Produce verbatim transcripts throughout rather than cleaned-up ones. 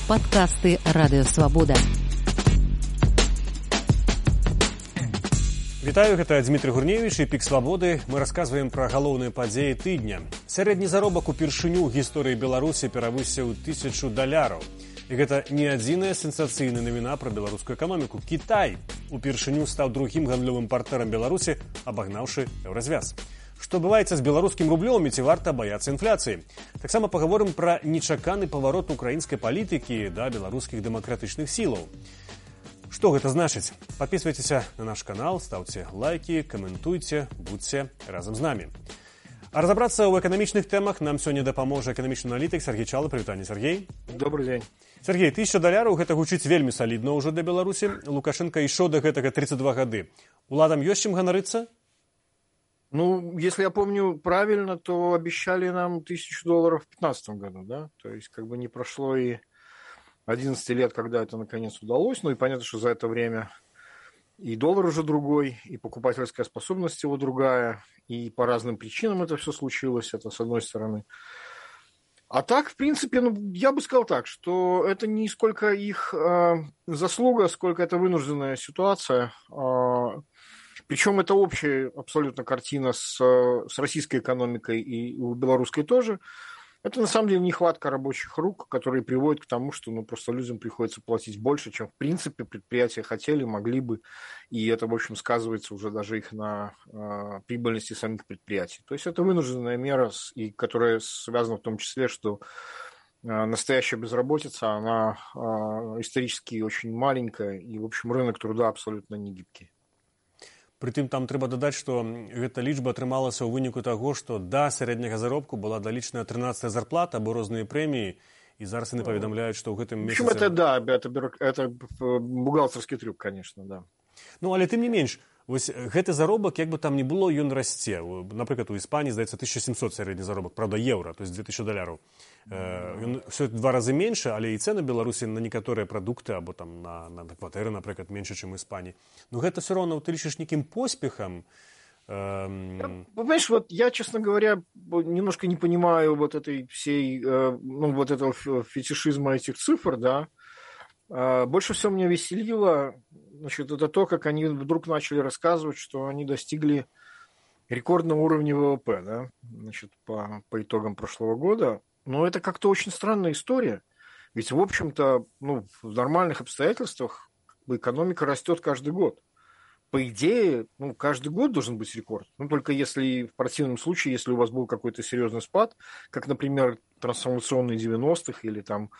Падкасты Радыёвабода. Вітаю, гэта Дмітрый Гурневіч і Пік Свабоды. Мы расказваем пра галоўныя падзеі тыдня. Сярэдні заробак упершыню ў гісторыі Беларусі перавысіў тысячу даляраў. І гэта не адзіная сенсацыйная навіна пра беларускую эканоміку. Кітай упершыню стаў другім гандлёвым партнёрам Беларусі, абагнаўшы еўразвяз. Што адбываецца з беларускім рублём і ці варта баяцца інфляцыі? Таксама пагаворым пра нечаканы паварот украінскай палітыкі да беларускіх дэмакратычных сілаў. Што гэта значыць? Падпісвайцеся на наш канал, стаўце лайкі, каментуйце, будзьце разам з намі. А разабрацца ў эканамічных тэмах нам сёння дапаможа эканамічны аналітык Сергей Чалы. Прывітанне, Сергей. Добрый дзень. Сергей, тысяча даляраў гэта гучыць вельмі салідна ўжо для Беларусі. Лукашенко ішоў да гэтага тридцать два гады. Уладам ёсць чым ганарыцца? Ну, если я помню правильно, то обещали нам тысячу долларов в пятнадцатом году, да? То есть, как бы не прошло и одиннадцать лет, когда это наконец удалось. Ну и понятно, что за это время и доллар уже другой, и покупательская способность его другая, и по разным причинам это все случилось, это с одной стороны. А так, в принципе, ну, я бы сказал так, что это не сколько их э, заслуга, сколько это вынужденная ситуация. Э, причем это общая абсолютно картина с, с российской экономикой и у белорусской тоже. Это на самом деле нехватка рабочих рук, которые приводят к тому, что ну, просто людям приходится платить больше, чем в принципе предприятия хотели, могли бы. И это, в общем, сказывается уже даже их на э, прибыльности самих предприятий. То есть это вынужденная мера, и которая связана в том числе, что э, настоящая безработица, она э, исторически очень маленькая, и, в общем, рынок труда абсолютно не гибкий. Прытым там трэба дадаць, што гэта лічба атрымалася ў выніку таго, што да сярэдняга заробку была далічная тринадцатая зарплата або розныя прэміі, і зараз яны паведамляюць, што ў гэтым месяцы... В общем, это, да, это, это бухгалтерский трюк, конечно, да. Ну, але тым не менш, вось гэты заробак, як бы там ні было, ён расце. Напрыклад, у Іспаніі, здаецца, тысяча семьсот сярэдні заробак, правда, еўра, то есть две тысячи даляраў. Ён все два разы меншы, але і цэны Беларусі на некаторыя прадукты або там на, на, на кватэры, напрыклад, меншы, чым у Іспаніі. Но гэта все равно ты лічыш неким поспехом. Эм... Понимаешь, вот я, честно говоря, немножко не понимаю вот этой всей, ну, вот этого фетишизма этих цифр, да. Больше всего меня веселило, значит, это то, как они вдруг начали рассказывать, что они достигли рекордного уровня ВВП, да, значит, по, по итогам прошлого года. Но это как-то очень странная история. Ведь, в общем-то, ну, в нормальных обстоятельствах экономика растет каждый год. По идее, ну, каждый год должен быть рекорд. Ну, только если в противном случае, если у вас был какой-то серьезный спад, как, например, трансформационные девяностых или там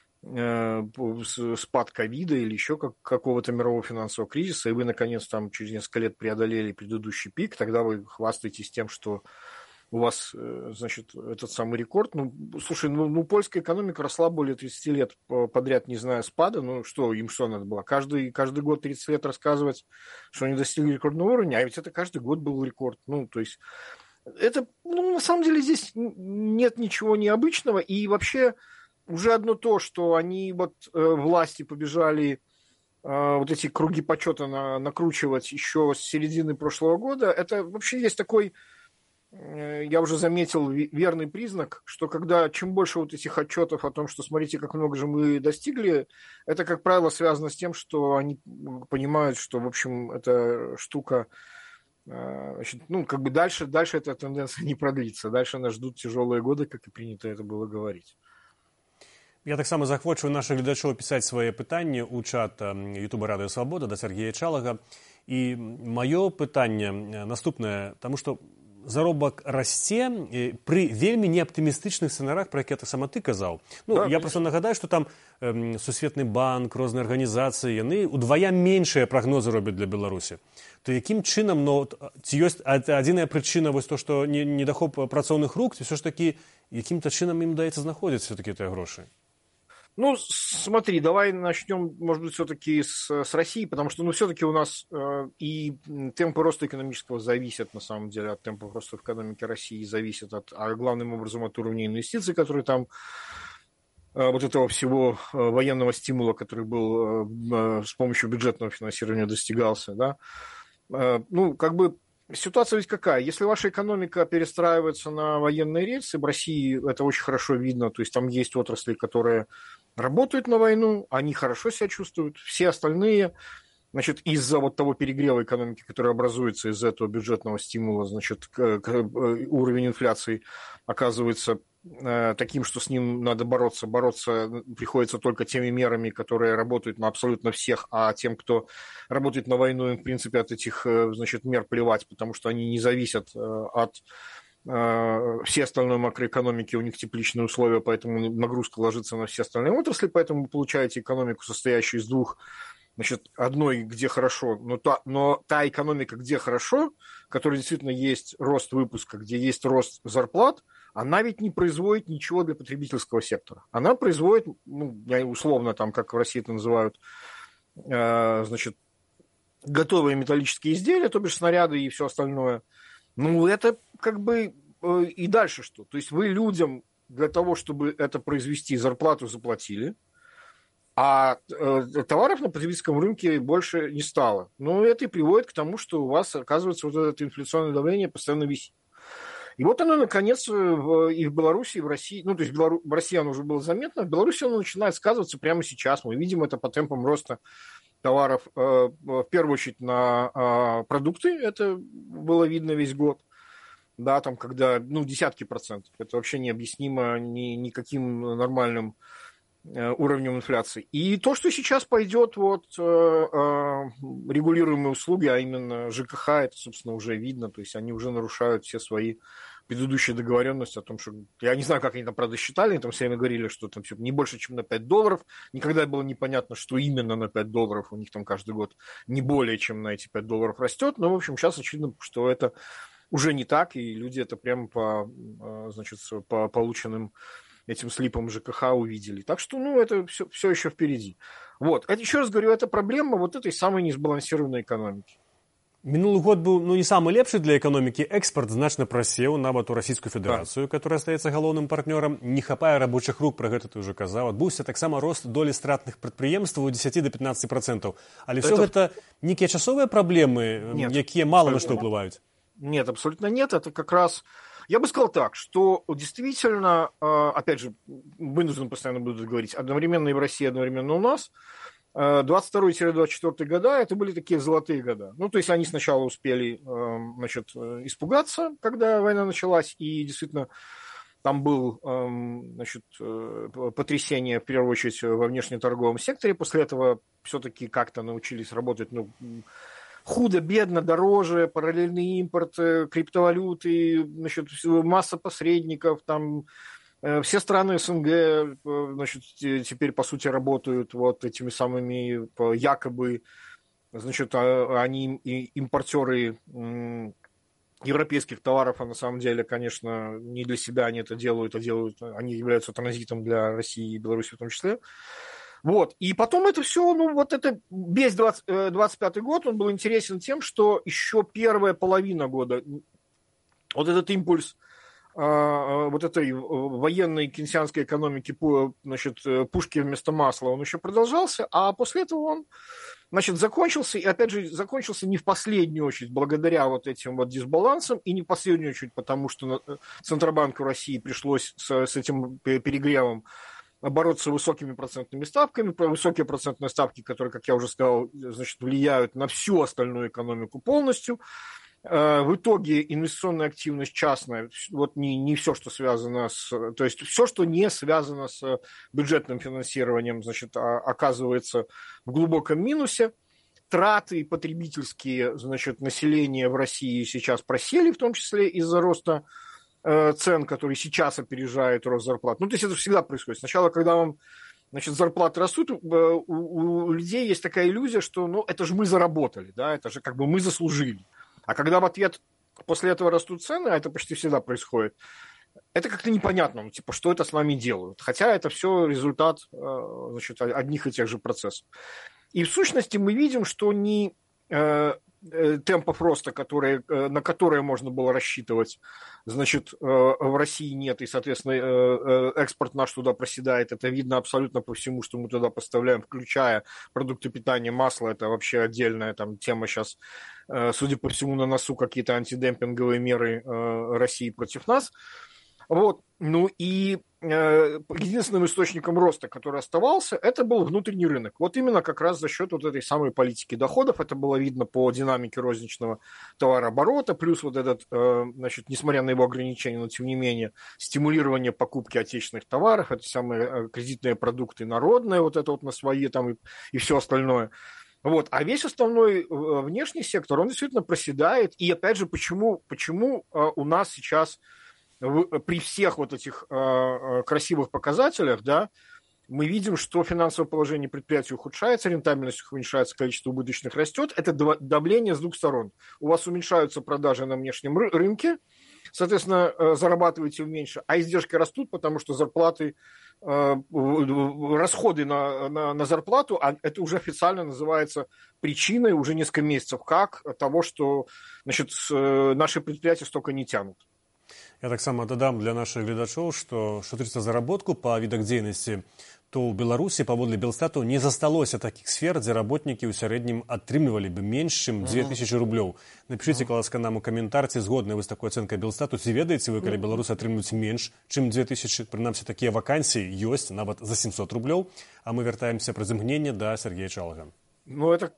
э, спад ковида или еще как, какого-то мирового финансового кризиса, и вы, наконец, там через несколько лет преодолели предыдущий пик, тогда вы хвастаетесь тем, что у вас, значит, этот самый рекорд. Ну, слушай, ну, ну польская экономика росла более тридцати лет подряд, не зная спада. Ну, что, им что надо было? Каждый, каждый год тридцать лет рассказывать, что они достигли рекордного уровня, а ведь это каждый год был рекорд. Ну, то есть, это, ну, на самом деле здесь нет ничего необычного. И вообще уже одно то, что они вот э, власти побежали э, вот эти круги почета на, накручивать еще с середины прошлого года, это вообще есть такой... Я уже заметил верный признак, что когда чем больше вот этих отчетов о том, что смотрите, как много же мы достигли, это, как правило, связано с тем, что они понимают, что, в общем, эта штука, значит, ну, как бы дальше, дальше эта тенденция не продлится. Дальше нас ждут тяжелые годы, как и принято это было говорить. Я таксама захвочу наших глядачоў пісаць свае пытанні ў чат Ютуба Радыёвабода да Сергея Чалага. І маё пытанне наступнае, таму што заробак расце пры вельмі неаптымістычных сцэнарах, пра якія таксама ты казаў. Ну, да, я проста нагадаю, што там э, Сусветны банк, розныя арганізацыі, яны удвая меншыя прагнозы робяць для Беларусі. То якім чынам, ну, ці ёсць адзіная прычына вось то, што недахоп працоўных рук, ці все ж такі якім-то чынам ім даецца знаходзіць все-таки тыя грошы? Ну, смотри, давай начнем, может быть, все-таки с, с России, потому что, ну, все-таки у нас э, и темпы роста экономического зависят, на самом деле, от темпов роста в экономике России, зависят от, а главным образом от уровня инвестиций, которые там, э, вот этого всего э, военного стимула, который был э, э, с помощью бюджетного финансирования достигался, да. Э, ну, как бы Ситуация ведь какая? Если ваша экономика перестраивается на военные рельсы, в России это очень хорошо видно, то есть там есть отрасли, которые работают на войну, они хорошо себя чувствуют, все остальные, значит, из-за вот того перегрева экономики, который образуется из-за этого бюджетного стимула, значит, уровень инфляции оказывается таким, что с ним надо бороться. Бороться приходится только теми мерами, которые работают на абсолютно всех, а тем, кто работает на войну, им, в принципе, от этих, значит, мер плевать, потому что они не зависят от всей остальной макроэкономики, у них тепличные условия, поэтому нагрузка ложится на все остальные отрасли, поэтому вы получаете экономику, состоящую из двух, значит, одной, где хорошо, но та, но та экономика, где хорошо, которая действительно есть рост выпуска, где есть рост зарплат, она ведь не производит ничего для потребительского сектора. Она производит, ну, условно, там, как в России это называют, э, значит, готовые металлические изделия, то бишь снаряды и все остальное. Ну, это как бы э, и дальше что? То есть вы людям для того, чтобы это произвести, зарплату заплатили, а э, товаров на потребительском рынке больше не стало. Ну, это и приводит к тому, что у вас, оказывается, вот это инфляционное давление постоянно висит. И вот оно, наконец, в, и в Беларуси, и в России, ну, то есть в, Белору, в России оно уже было заметно, в Беларуси оно начинает сказываться прямо сейчас. Мы видим это по темпам роста товаров, э, в первую очередь на э, продукты, это было видно весь год. Да, там, когда, ну, десятки процентов. Это вообще необъяснимо ни, никаким нормальным уровнем инфляции. И то, что сейчас пойдет вот э, э, регулируемые услуги, а именно ЖКХ, это, собственно, уже видно, то есть они уже нарушают все свои предыдущие договоренности о том, что, я не знаю, как они там, правда, считали, они там все время говорили, что там не больше, чем на пять долларов, никогда было непонятно, что именно на пять долларов, у них там каждый год не более, чем на эти пять долларов растет, но, в общем, сейчас очевидно, что это уже не так, и люди это прямо по, значит, по полученным этим слипом ЖКХ увидели. Так что, ну, это все, все еще впереди. Вот. Это, еще раз говорю, это проблема вот этой самой несбалансированной экономики. Мінулы год быў ну не самы лепшы для эканомікі. Экспарт значна прасеў нават у Расійскую Федэрацыю, которая астаецца галоўным партнёрам. Не хапае рабочых рук, пра гэта ты ўжо казаў. Адбыўся таксама рост долі стратных прадпрыемстваў у дзесяці да пятнаццаці процентаў. Але все гэта некія часовыя праблемы, нет, якія мала на што ўплываюць. Нет, абсолютно нет. Это как раз... Я бы сказал так, что действительно, опять же, вынужден постоянно буду говорить, одновременно и в России, одновременно у нас, двадцать второй — двадцать четвёртый года, это были такие золотые года. Ну, то есть они сначала успели, значит, испугаться, когда война началась, и действительно там был, значит, потрясение, в первую очередь, во внешнеторговом секторе. После этого все-таки как-то научились работать, ну, худо-бедно, дороже, параллельный импорт, криптовалюты, значит, масса посредников, там все страны СНГ, значит, теперь, по сути, работают вот этими самыми якобы, значит, они импортеры европейских товаров, а на самом деле, конечно, не для себя они это делают, а делают, они являются транзитом для России и Беларуси в том числе. Вот. И потом это все, ну, вот это весь двадцать пятый год, он был интересен тем, что еще первая половина года, вот этот импульс вот этой военной кейнсианской экономики, значит, пушки вместо масла, он еще продолжался, а после этого он, значит, закончился, и, опять же, закончился не в последнюю очередь благодаря вот этим вот дисбалансам, и не в последнюю очередь потому, что Центробанку России пришлось с, с этим перегревом бороться с высокими процентными ставками, высокие процентные ставки, которые, как я уже сказал, значит, влияют на всю остальную экономику полностью. В итоге инвестиционная активность частная, вот не, не все, что связано с... То есть все, что не связано с бюджетным финансированием, значит, оказывается в глубоком минусе. Траты потребительские, значит, населения в России сейчас просели, в том числе из-за роста цен, которые сейчас опережают рост зарплат. Ну, то есть это всегда происходит. Сначала, когда вам, значит, зарплаты растут, у, у людей есть такая иллюзия, что, ну, это же мы заработали, да, это же как бы мы заслужили. А когда в ответ после этого растут цены, а это почти всегда происходит, это как-то непонятно, ну, типа, что это с нами делают. Хотя это все результат, значит, одних и тех же процессов. И в сущности мы видим, что не... темпов роста, которые, на которые можно было рассчитывать, значит, в России нет, и, соответственно, экспорт наш туда проседает. Это видно абсолютно по всему, что мы туда поставляем, включая продукты питания, масло. Это вообще отдельная там тема сейчас. Судя по всему, на носу какие-то антидемпинговые меры России против нас. Вот. Ну и э, единственным источником роста, который оставался, это был внутренний рынок. Вот именно как раз за счет вот этой самой политики доходов. Это было видно по динамике розничного товарооборота, плюс вот этот, э, значит, несмотря на его ограничения, но тем не менее, стимулирование покупки отечественных товаров, это самые кредитные продукты народные, вот это вот на свои там и, и все остальное. Вот. А весь основной внешний сектор, он действительно проседает. И опять же, почему, почему у нас сейчас при всех вот этих э, красивых показателях, да, мы видим, что финансовое положение предприятий ухудшается, рентабельность уменьшается, количество убыточных растет. Это давление с двух сторон. У вас уменьшаются продажи на внешнем рынке, соответственно, э, зарабатываете меньше, а издержки растут, потому что зарплаты, э, расходы на, на, на зарплату, а это уже официально называется причиной уже несколько месяцев как того, что, значит, наши предприятия столько не тянут. Я таксама дадам для наших гледачоў, што што тычыцца заработку па відах дзейнасці, то ў Беларусі паводле Белстату не засталося такіх сфер, дзе работнікі ў сярэднім атрымлівалі бы менш, чым дзве тысячы рублёў. Напішыце, каласка, нам у каментар, ці згодны вы з такой ацэнкай Белстату, ці ведаеце вы, калі беларусы атрымліваюць менш, чым дзве тысячы, прынамсі такія вакансіі ёсць нават за семьсот рублёў, а мы вяртаемся праз імгненне да Сергея Чалага. Ну, это...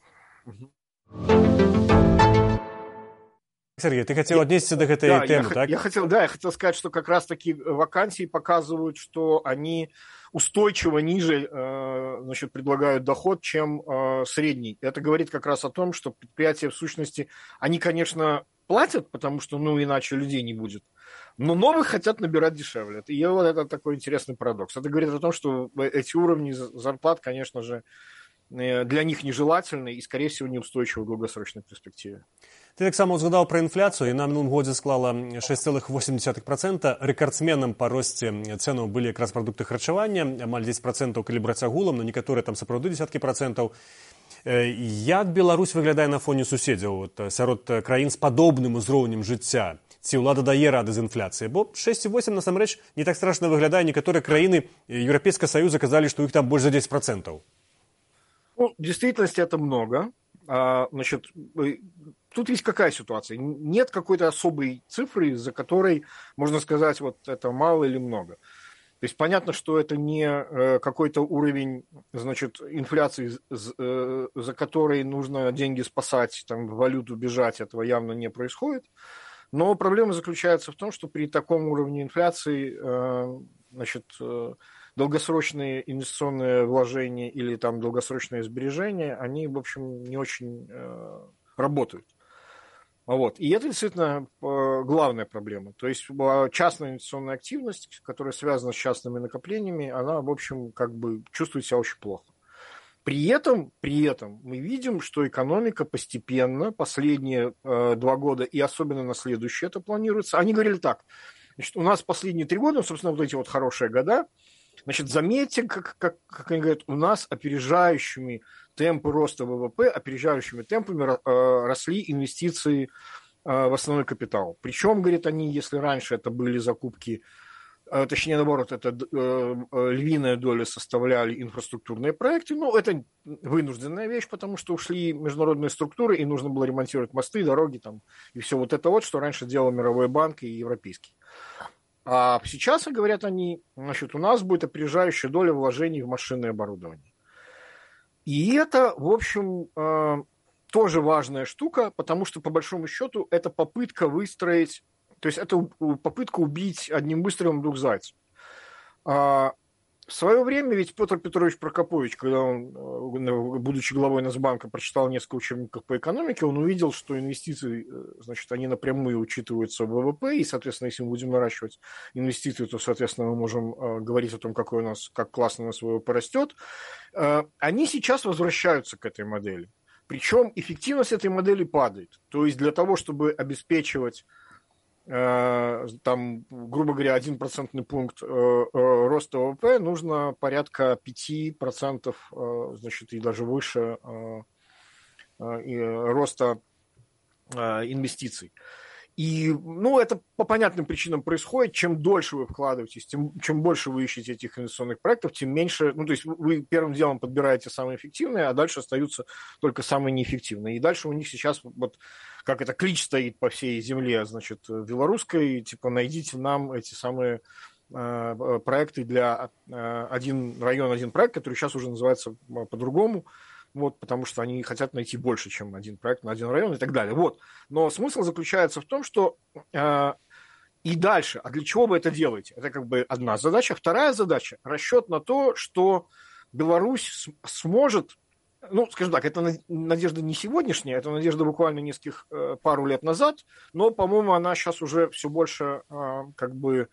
Сергей, ты хотел отнестись до этой да, темы, я, так? Я хотел, да, я хотел сказать, что как раз таки вакансии показывают, что они устойчиво ниже, э, значит, предлагают доход, чем э, средний. Это говорит как раз о том, что предприятия в сущности, они, конечно, платят, потому что, ну, иначе людей не будет, но новых хотят набирать дешевле. И вот это такой интересный парадокс. Это говорит о том, что эти уровни зарплат, конечно же, для них нежелательны и, скорее всего, неустойчивы в долгосрочной перспективе. Ты таксама узгадаў пра інфляцыю, і на мінулым годзе склала шэсць цэлых восем дзесятых працэнта. Рэкардсменам па росце цэнаў былі якраз прадукты харчавання, амаль дзесяць працэнтаў, калі браць агулам, на некаторыя там сапраўды дзесяткі працэнтаў. Як Беларусь выглядае на фоне суседзяў, сярод краін з падобным узроўнем жыцця? Ці ўлада дае рады з інфляцыяй? Бо шэсць і восем, насамрэч, не так страшна выглядае. Некаторыя краіны Еўрапейскага Саюза казалі, што ў іх там больш за дзесяць працэнтаў. Ну, в действительности это много. А, значит, тут есть какая ситуация? Нет какой-то особой цифры, за которой можно сказать, вот это мало или много. То есть понятно, что это не какой-то уровень, значит, инфляции, за которой нужно деньги спасать, там, валюту бежать, этого явно не происходит. Но проблема заключается в том, что при таком уровне инфляции, значит, долгосрочные инвестиционные вложения или там долгосрочные сбережения, они, в общем, не очень э, работают. Вот. И это действительно э, главная проблема. То есть частная инвестиционная активность, которая связана с частными накоплениями, она, в общем, как бы чувствует себя очень плохо. При этом, при этом мы видим, что экономика постепенно, последние э, два года, и особенно на следующие это планируется, они говорили так, значит, у нас последние три года, собственно, вот эти вот хорошие года, значит, заметьте, как, как, как они говорят, у нас опережающими темпы роста ВВП, опережающими темпами э, росли инвестиции э, в основной капитал. Причем, говорят они, если раньше это были закупки, э, точнее, наоборот, это э, львиная доля составляли инфраструктурные проекты, ну, это вынужденная вещь, потому что ушли международные структуры, и нужно было ремонтировать мосты, дороги там, и все вот это вот, что раньше делал Мировой банк и Европейский. А сейчас, говорят они, значит, у нас будет опережающая доля вложений в машинное оборудование. И это, в общем, тоже важная штука, потому что, по большому счету, это попытка выстроить, то есть это попытка убить одним выстрелом двух зайцев. В свое время ведь Петр Петрович Прокопович, когда он, будучи главой Нацбанка, прочитал несколько учебников по экономике, он увидел, что инвестиции, значит, они напрямую учитываются в ВВП, и, соответственно, если мы будем наращивать инвестиции, то, соответственно, мы можем говорить о том, какой у нас, как классно у нас ВВП растет. Они сейчас возвращаются к этой модели. Причем эффективность этой модели падает. То есть для того, чтобы обеспечивать там, грубо говоря, один процентный пункт роста ВВП, нужно порядка пять процентов, значит, и даже выше роста инвестиций. И, ну, это по понятным причинам происходит. Чем дольше вы вкладываетесь, тем, чем больше вы ищете этих инвестиционных проектов, тем меньше... Ну, то есть вы первым делом подбираете самые эффективные, а дальше остаются только самые неэффективные. И дальше у них сейчас, вот как это, клич стоит по всей земле, значит, белорусской, типа, найдите нам эти самые э, проекты для э, один район, один проект, который сейчас уже называется по-другому. Вот, потому что они хотят найти больше, чем один проект на один район и так далее. Вот. Но смысл заключается в том, что э, и дальше, а для чего вы это делаете? Это как бы одна задача. Вторая задача – расчет на то, что Беларусь сможет, ну, скажем так, это надежда не сегодняшняя, это надежда буквально нескольких, э, пару лет назад, но, по-моему, она сейчас уже все больше, э, как бы,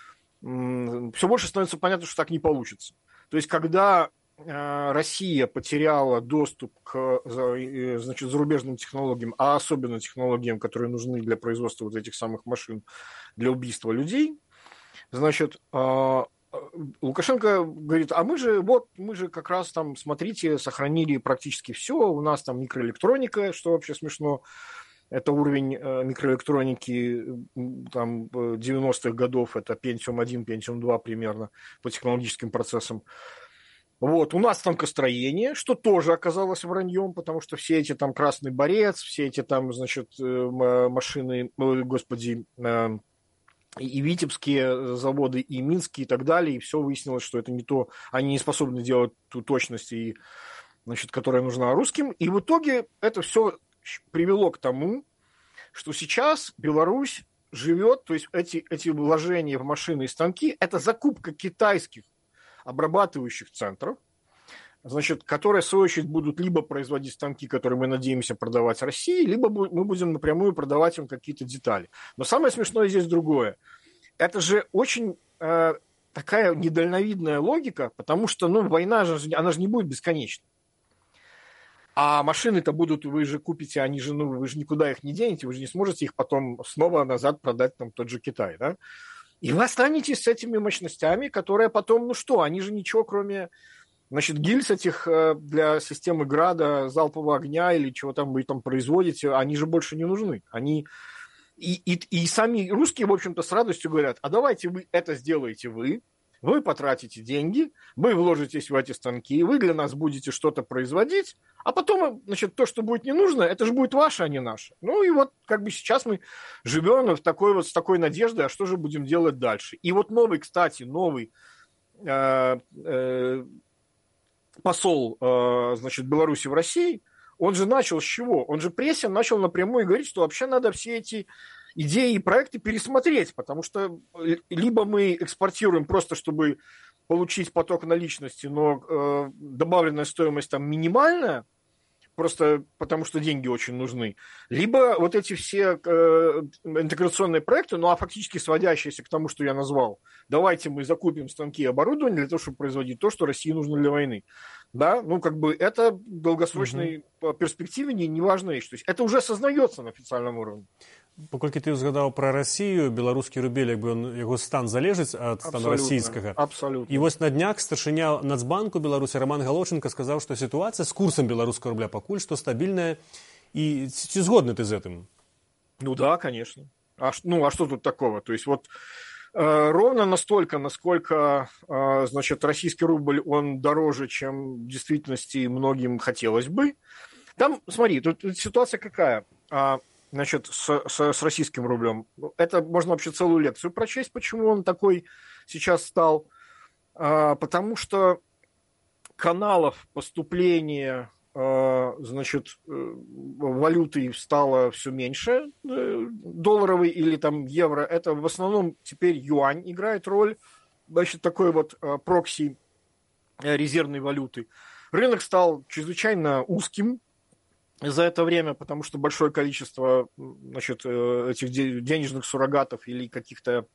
э, все больше становится понятно, что так не получится. То есть, когда Россия потеряла доступ к, значит, зарубежным технологиям, а особенно технологиям, которые нужны для производства вот этих самых машин для убийства людей, значит, Лукашенко говорит, а мы же, вот, мы же как раз там, смотрите, сохранили практически все, у нас там микроэлектроника, что вообще смешно, это уровень микроэлектроники там, девяностых годов, это Pentium один, Pentium два примерно по технологическим процессам. Вот, у нас танкостроение, что тоже оказалось враньем, потому что все эти там Красный Борец, все эти там, значит, машины, господи, и Витебские заводы, и Минские и так далее, и все выяснилось, что это не то, они не способны делать ту точность, и, значит, которая нужна русским. И в итоге это все привело к тому, что сейчас Беларусь живет, то есть эти, эти вложения в машины и станки, это закупка китайских обрабатывающих центров, значит, которые, в свою очередь, будут либо производить станки, которые мы надеемся продавать России, либо мы будем напрямую продавать им какие-то детали. Но самое смешное здесь другое. Это же очень э, такая недальновидная логика, потому что, ну, война же, она же не будет бесконечной. А машины-то будут, вы же купите, они же, ну, вы же никуда их не денете, вы же не сможете их потом снова назад продать там тот же Китай, да? И вы останетесь с этими мощностями, которые потом, ну что, они же ничего, кроме, значит, гильз этих для системы Града, залпового огня или чего там вы там производите, они же больше не нужны. Они... И, и, и сами русские, в общем-то, с радостью говорят, а давайте вы это сделаете вы, вы потратите деньги, вы вложитесь в эти станки, вы для нас будете что-то производить, а потом, значит, то, что будет не нужно, это же будет ваше, а не наше. Ну и вот как бы сейчас мы живем в такой вот, с такой надеждой, а что же будем делать дальше. И вот новый, кстати, новый э, э, посол, э, значит, Беларуси в России, он же начал с чего? Он же прессе начал напрямую говорить, что вообще надо все эти идеи и проекты пересмотреть, потому что либо мы экспортируем просто, чтобы получить поток наличности, но э, добавленная стоимость там минимальная, просто потому что деньги очень нужны, либо вот эти все э, интеграционные проекты, ну а фактически сводящиеся к тому, что я назвал, давайте мы закупим станки и оборудование для того, чтобы производить то, что России нужно для войны. Да, ну как бы это в долгосрочной угу. перспективе не, не важная вещь. То есть это уже осознается на официальном уровне. Паколькі ты ўзгадаў пра Расію, беларускі рубель, як бы он, яго стан залежыць ад стану расійскага. Абсолютно. І вось на днях старшыня Нацбанку Беларусі Роман Галоченко сказаў, што сітуацыя з курсам беларускага рубля пакуль што стабільная. І ці згодны ты з гэтым? Ну да, конечно. А, ну а что тут такого? То есть вот э, ровно настолько, насколько э, значит, российский рубль, он дороже, чем в действительности многим хотелось бы. Там, смотри, тут, тут ситуация какая? А, Значит, с, с, с российским рублем. Это можно вообще целую лекцию прочесть, почему он такой сейчас стал. А, потому что каналов поступления, а, значит, валюты стало все меньше, долларовый или там евро. Это в основном теперь юань играет роль, значит, такой вот прокси резервной валюты. Рынок стал чрезвычайно узким за это время, потому что большое количество, значит, этих денежных суррогатов или каких-то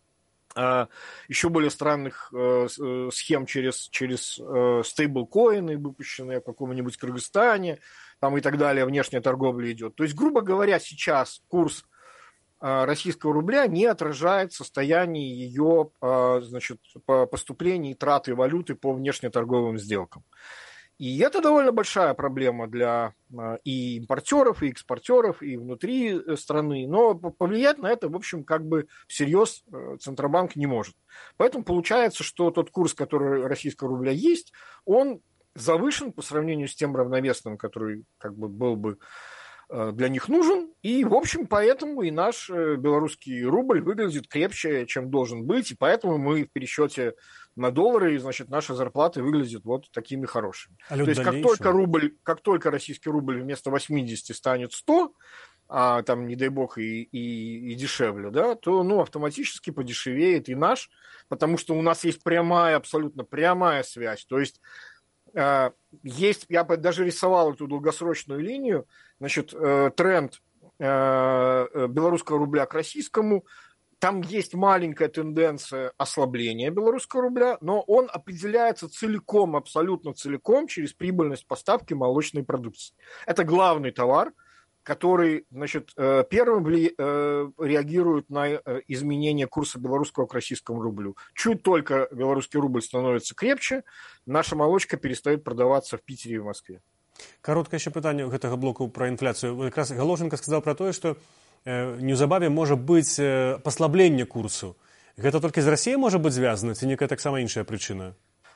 э, еще более странных э, схем через, через э, стейблкоины, выпущенные в каком-нибудь Кыргызстане, там и так далее, внешняя торговля идет. То есть, грубо говоря, сейчас курс э, российского рубля не отражает состояние ее, э, значит, поступления и траты валюты по внешнеторговым сделкам. И это довольно большая проблема для и импортеров, и экспортеров, и внутри страны. Но повлиять на это, в общем, как бы всерьез Центробанк не может. Поэтому получается, что тот курс, который российского рубля есть, он завышен по сравнению с тем равновесным, который как бы был бы для них нужен. И, в общем, поэтому и наш белорусский рубль выглядит крепче, чем должен быть. И поэтому мы в пересчете на доллары, и, значит, наши зарплаты выглядят вот такими хорошими. А То есть, как только, рубль, как только российский рубль вместо восьмидесяти станет сто, а там, не дай бог, и, и, и дешевле, да, то ну, автоматически подешевеет и наш, потому что у нас есть прямая, абсолютно прямая связь. То есть, э, есть, я даже рисовал эту долгосрочную линию, значит, э, тренд э, белорусского рубля к российскому. Там есть маленькая тенденция ослабления белорусского рубля, но он определяется целиком, абсолютно целиком через прибыльность поставки молочной продукции. Это главный товар, который, значит, первым реагирует на изменение курса белорусского к российскому рублю. Чуть только белорусский рубль становится крепче, наша молочка перестает продаваться в Питере и в Москве. Короткое еще питание гэтага блоку про инфляцию. Как раз Галошенко сказал про то, что неўзабаве можа быць паслабленне курсу. Гэта толькі з Россией может быть связано, ці некая таксама іншая причина?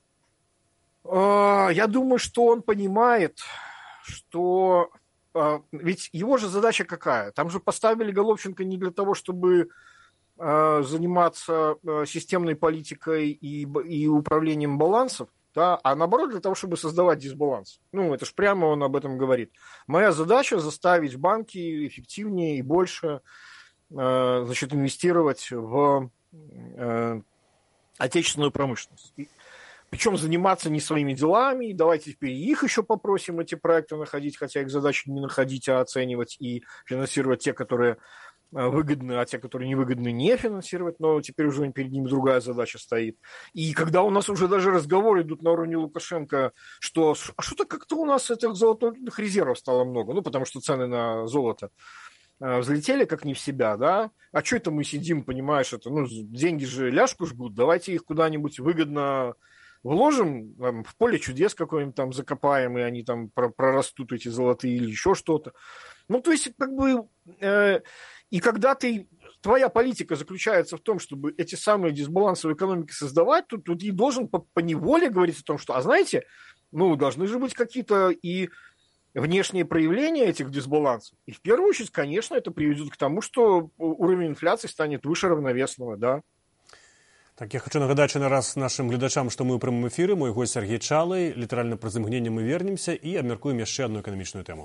Я думаю, что он понимает, что... Ведь его же задача какая? Там же поставили Головченко не для того, чтобы заниматься системной политикой и, и управлением балансов, да, а наоборот для того, чтобы создавать дисбаланс. Ну, это ж прямо он об этом говорит. Моя задача заставить банки эффективнее и больше э, значит, инвестировать в э, отечественную промышленность. И, причем заниматься не своими делами, давайте теперь их еще попросим эти проекты находить, хотя их задача не находить, а оценивать и финансировать те, которые выгодны, а те, которые невыгодны, не финансировать, но теперь уже перед ним другая задача стоит. И когда у нас уже даже разговоры идут на уровне Лукашенко, что а что-то как-то у нас этих золотых резервов стало много, ну, потому что цены на золото взлетели как не в себя, да, а что это мы сидим, понимаешь, это, ну, деньги же ляжку жгут, давайте их куда-нибудь выгодно вложим, там, в поле чудес какое-нибудь там закопаем, и они там прорастут, эти золотые, или еще что-то. Ну, то есть, как бы... Э, И когда ты, твоя политика заключается в том, чтобы эти самые дисбалансы в экономике создавать, то тут и должен по, по неволе говорить о том, что, а знаете, ну, должны же быть какие-то и внешние проявления этих дисбалансов. И в первую очередь, конечно, это приведет к тому, что уровень инфляции станет выше равновесного, да. Так, я хочу нагадать на раз нашим глядачам, что мы ў прямым эфіры. Мой гость Сергей Чалый. Літаральна праз імгненне мы вернемся і абмяркуем яшчэ одну эканамічную тэму.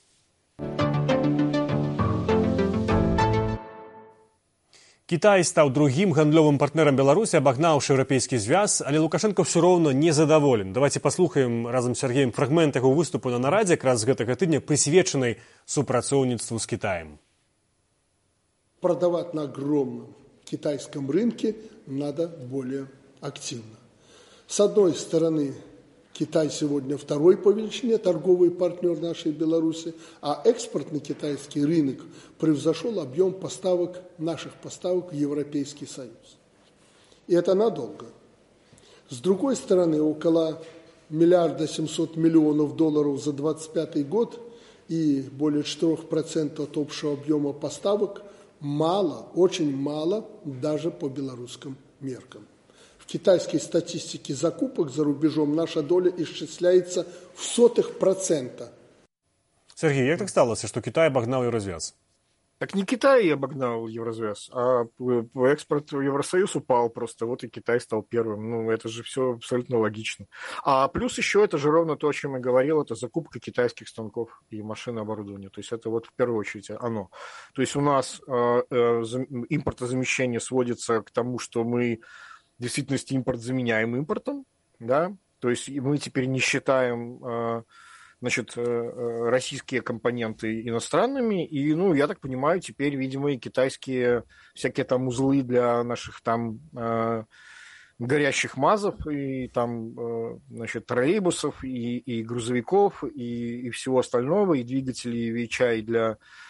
Кітай стаў другім гандлёвым партнерам Беларусі, абагнаўшы еўрапейскі звяз, але Лукашенко ўсё роўна незадаволен. Давайте паслухаем разам з Сергеем фрагмент яго выступу на нарадзе якраз з гэтага тыдня, прысвечанай супрацоўніцтву з Китаем. Продавать на огромном китайском рынке надо более активно. С одной стороны, Китай сегодня второй по величине торговый партнер нашей Беларуси, а экспортный китайский рынок превзошел объем поставок, наших поставок в Европейский Союз. И это надолго. С другой стороны, около миллиарда семьсот миллионов долларов за двадцать пятый год и более четырех процентов от общего объема поставок мало, очень мало даже по белорусским меркам. В китайской статистике закупок за рубежом наша доля исчисляется в сотых процента. Сергей, як так сталося, что Китай обогнал Еврозвяз? Так не Китай обогнал Еврозвяз, а экспорт в Евросоюз упал просто, вот и Китай стал первым. Ну, это же все абсолютно логично. А плюс еще это же ровно то, о чем я говорил, это закупка китайских станков и машин оборудования. То есть это вот в первую очередь оно. То есть у нас э, э, импортозамещение сводится к тому, что мы в действительности импорт заменяем импортом, да, то есть мы теперь не считаем... Э, значит, российские компоненты иностранными, и, ну, я так понимаю, теперь, видимо, и китайские всякие там узлы для наших там э, горящих МАЗов, и там, э, значит, троллейбусов, и, и грузовиков, и, и всего остального, и двигателей ви эйч ай для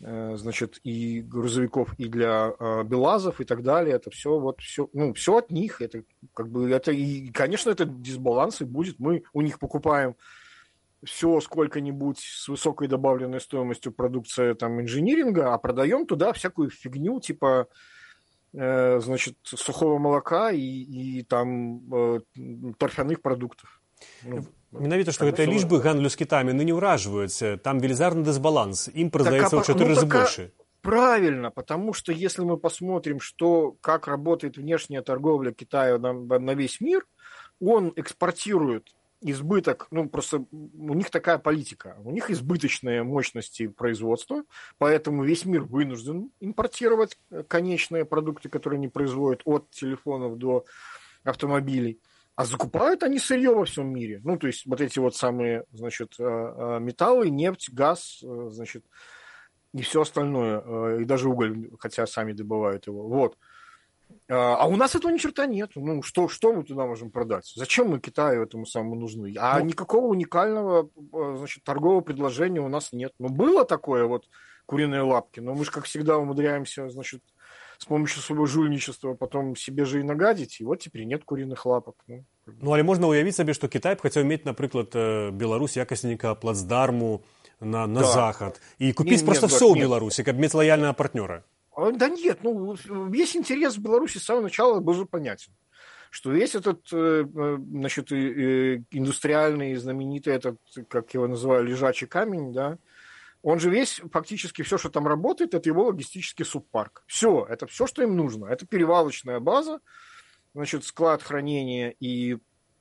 значит, и грузовиков, и для БелАЗов, и так далее. Это все, вот, все, ну, все от них. Это, как бы, это, и, конечно, это дисбаланс и будет. Мы у них покупаем все сколько-нибудь с высокой добавленной стоимостью продукция там, инжиниринга, а продаем туда всякую фигню, типа, э, значит, сухого молока и, и там э, торфяных продуктов. Ну, Менавіта, што гэтыя лічбы гандлю з кітамі ну, не ўражваюць. Там велізарны дысбаланс. Им продаецца в четыре раза больше. Правильно, потому что если мы посмотрим, что, как работает внешняя торговля Китая на, на весь мир, он экспортирует избыток, ну просто у них такая политика, у них избыточные мощности производства, поэтому весь мир вынужден импортировать конечные продукты, которые они производят, от телефонов до автомобилей. А закупают они сырье во всем мире. Ну, то есть вот эти вот самые, значит, металлы, нефть, газ, значит, и все остальное, и даже уголь, хотя сами добывают его. Вот. А у нас этого ни черта нет. Ну, что, что мы туда можем продать? Зачем мы Китаю этому самому нужны? А ну, никакого уникального, значит, торгового предложения у нас нет. Ну, было такое вот куриные лапки, но мы же, как всегда, умудряемся, значит, с помощью своего жульничества потом себе же и нагадить, и вот теперь нет куриных лапок. Ну, ну але можна уявіць сабе, што Кітай б хацеў мець, напрыклад, Беларусь якасненька плацдарму на, на да. захад і купіць просто все ў Беларусі, каб мець лояльного партнера. Да нет, ну весь интерес в Беларуси с самого начала был же понятен, что весь этот, значит, индустриальный, знаменитый этот, как его называю, лежачий камень, да, он же весь, фактически все, что там работает, это его логистический субпарк. Все, это все, что им нужно. Это перевалочная база, значит, склад хранения и,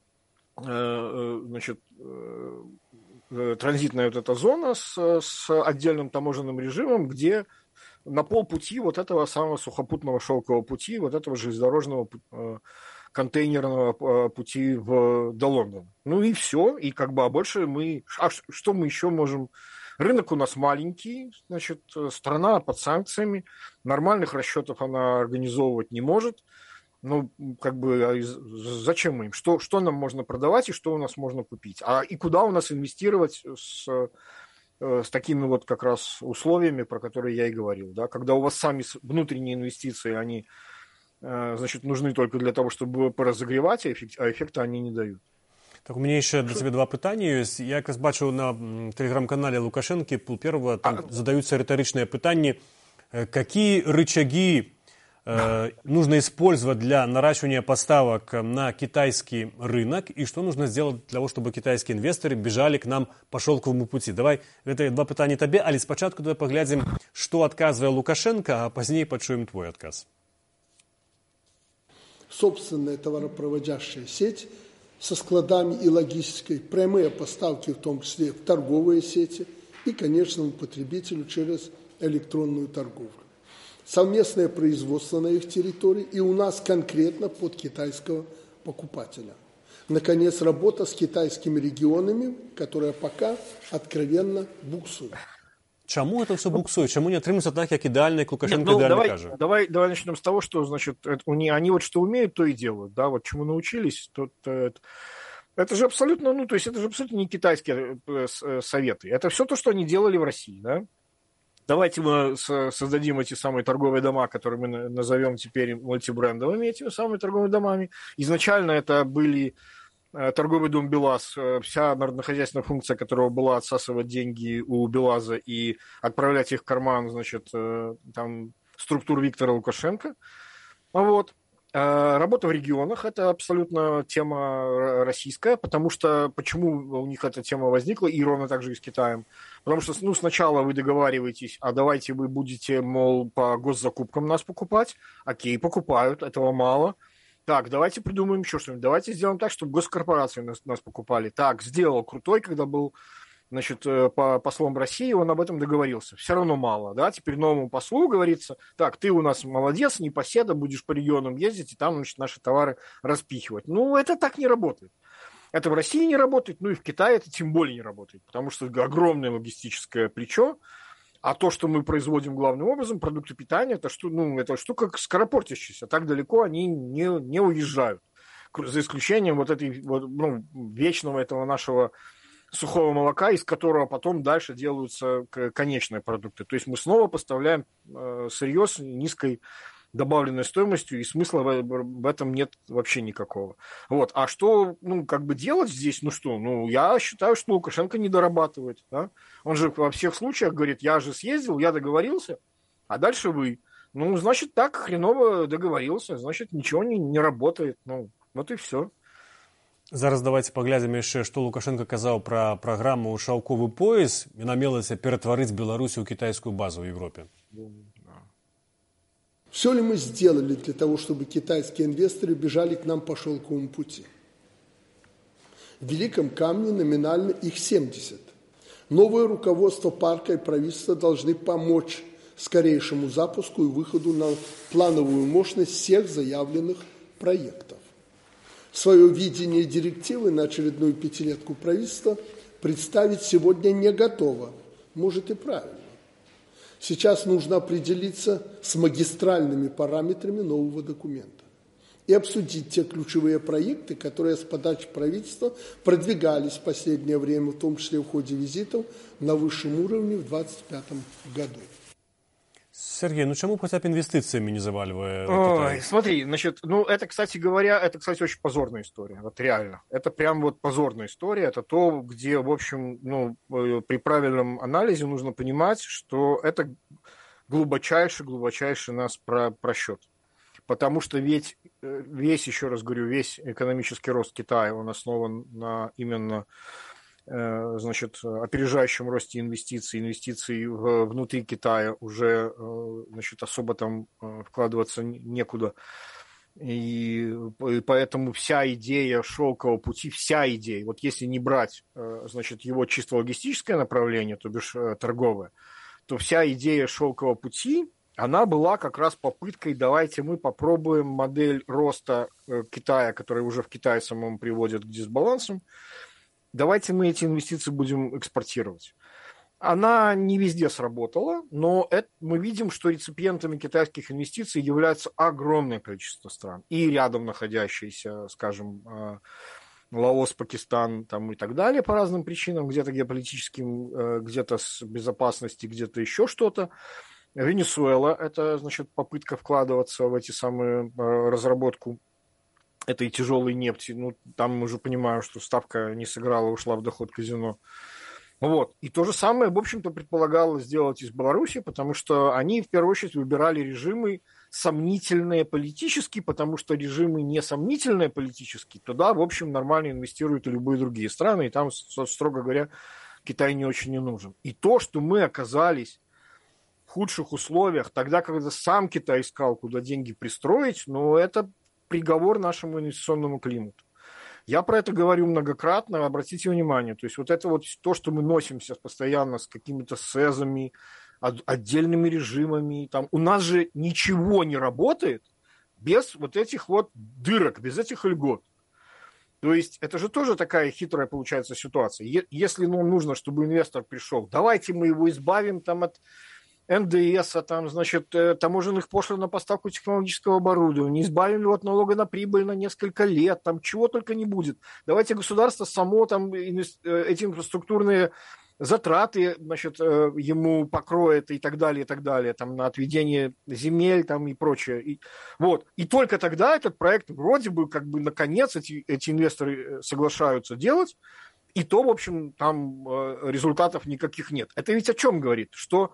значит, транзитная вот эта зона с, с отдельным таможенным режимом, где на полпути вот этого самого сухопутного шелкового пути, вот этого железнодорожного контейнерного пути в, до Лондона. Ну и все, и как бы, а больше мы, а что мы еще можем... Рынок у нас маленький, значит, страна под санкциями, нормальных расчетов она организовывать не может. Ну, как бы, зачем им? Что, что нам можно продавать и что у нас можно купить? А и куда у нас инвестировать с, с такими вот как раз условиями, про которые я и говорил, да? Когда у вас сами внутренние инвестиции, они, значит, нужны только для того, чтобы поразогревать, а эффекта они не дают. Так, у меня еще для тебя два питания есть. Я как раз бачу на телеграм-канале Лукашенки, Пулперова, там а... задаются риторичные питания. Какие рычаги э, нужно использовать для наращивания поставок на китайский рынок и что нужно сделать для того, чтобы китайские инвесторы бежали к нам по шелковому пути? Давай, это два питания тебе, але спочатку давай поглядим, что отказывает Лукашенко, а позднее почуем твой отказ. Собственная товаропроводящая сеть со складами и логистикой, прямые поставки, в том числе в торговые сети и конечному потребителю через электронную торговлю. Совместное производство на их территории и у нас конкретно под китайского покупателя. Наконец, работа с китайскими регионами, которая пока откровенно буксует. Чему это все буксует? Чему не отрывается так, как идеально, как Лукашенко ну, идеально давай, кажет? Давай, давай начнем с того, что, значит, это, они вот что умеют, то и делают, да, вот чему научились, то, то это, это же абсолютно, ну, то есть это же абсолютно не китайские советы, это все то, что они делали в России, да. Давайте мы создадим эти самые торговые дома, которые мы назовем теперь мультибрендовыми, этими самыми торговыми домами. Изначально это были... Торговый дом БелАЗ, вся народнохозяйственная функция которого была отсасывать деньги у БелАЗа и отправлять их в карман, значит, там, структур Виктора Лукашенко. Вот. Работа в регионах – это абсолютно тема российская, потому что почему у них эта тема возникла, и ровно так же и с Китаем. Потому что ну, сначала вы договариваетесь, а давайте вы будете, мол, по госзакупкам нас покупать. Окей, покупают, этого мало. Так, давайте придумаем еще что-нибудь. Давайте сделаем так, чтобы госкорпорации нас, нас покупали. Так, сделал крутой, когда был, значит, по послом России, он об этом договорился. Все равно мало, да? Теперь новому послу говорится, так, ты у нас молодец, непоседа, будешь по регионам ездить и там, значит, наши товары распихивать. Ну, это так не работает. Это в России не работает, ну и в Китае это тем более не работает, потому что огромное логистическое плечо. А то, что мы производим главным образом, продукты питания, это, что, ну, это штука скоропортящаяся. Так далеко они не, не уезжают. За исключением вот этой вот, ну, вечного этого нашего сухого молока, из которого потом дальше делаются конечные продукты. То есть мы снова поставляем сырье с низкой добавленной стоимостью, и смысла в этом нет вообще никакого. Вот. А что, ну, как бы делать здесь? Ну что, ну, я считаю, что Лукашенко не дорабатывает. Да? Он же во всех случаях говорит, я же съездил, я договорился, а дальше вы. Ну, значит, так хреново договорился, значит, ничего не, не работает. Ну, вот и все. Зараз давайте паглядзім яшчэ, што Лукашенко казаў пра праграму «Шаўковы пояс». Яна мелася ператварыць Беларусь у кітайскую базу в Европе. Все ли мы сделали для того, чтобы китайские инвесторы бежали к нам по шелковому пути? В Великом Камне номинально их семьдесят. Новое руководство парка и правительство должны помочь скорейшему запуску и выходу на плановую мощность всех заявленных проектов. Свое видение директивы на очередную пятилетку правительства представить сегодня не готово. Может и правильно. Сейчас нужно определиться с магистральными параметрами нового документа и обсудить те ключевые проекты, которые с подачи правительства продвигались в последнее время, в том числе в ходе визитов на высшем уровне в две тысячи двадцать пятом году. Сергей, ну чему хотя бы инвестициями не заваливая? Ой, смотри, значит, ну это, кстати говоря, это, кстати, очень позорная история, вот реально. Это прям вот позорная история, это то, где, в общем, ну, при правильном анализе нужно понимать, что это глубочайший-глубочайший нас про просчет. Потому что ведь весь, еще раз говорю, весь экономический рост Китая, он основан на именно значит, опережающем росте инвестиций, инвестиций внутри Китая уже, значит, особо там вкладываться некуда. И поэтому вся идея шелкового пути, вся идея, вот если не брать, значит, его чисто логистическое направление, то бишь торговое, то вся идея шелкового пути, она была как раз попыткой, давайте мы попробуем модель роста Китая, которая уже в Китае самом приводит к дисбалансам, давайте мы эти инвестиции будем экспортировать. Она не везде сработала, но это, мы видим, что реципиентами китайских инвестиций является огромное количество стран. И рядом находящиеся, скажем, Лаос, Пакистан там, и так далее по разным причинам, где-то геополитическим, где-то с безопасности, где-то еще что-то. Венесуэла – это, значит, попытка вкладываться в эти самые разработку этой тяжелой нефти. Ну, там мы уже понимаем, что ставка не сыграла, ушла в доход казино. Вот. И то же самое, в общем-то, предполагалось сделать из Беларуси, потому что они, в первую очередь, выбирали режимы сомнительные политически, потому что режимы несомнительные политически, туда, в общем, нормально инвестируют и любые другие страны, и там, строго говоря, Китай не очень не нужен. И то, что мы оказались в худших условиях, тогда, когда сам Китай искал, куда деньги пристроить, ну, это приговор нашему инвестиционному климату. Я про это говорю многократно, обратите внимание. То есть вот это вот то, что мы носимся постоянно с какими-то СЭЗами, отдельными режимами. Там. У нас же ничего не работает без вот этих вот дырок, без этих льгот. То есть это же тоже такая хитрая получается ситуация. Если нам нужно, чтобы инвестор пришел, давайте мы его избавим там от эн дэ эс, там, значит, таможенных пошлин на поставку технологического оборудования, избавим его от налога на прибыль на несколько лет, там чего только не будет. Давайте государство само там эти инфраструктурные затраты, значит, ему покроет и так далее, и так далее, там, на отведение земель там, и прочее. И, вот. И только тогда этот проект вроде бы, как бы, наконец, эти, эти инвесторы соглашаются делать, и то, в общем, там результатов никаких нет. Это ведь о чем говорит? Что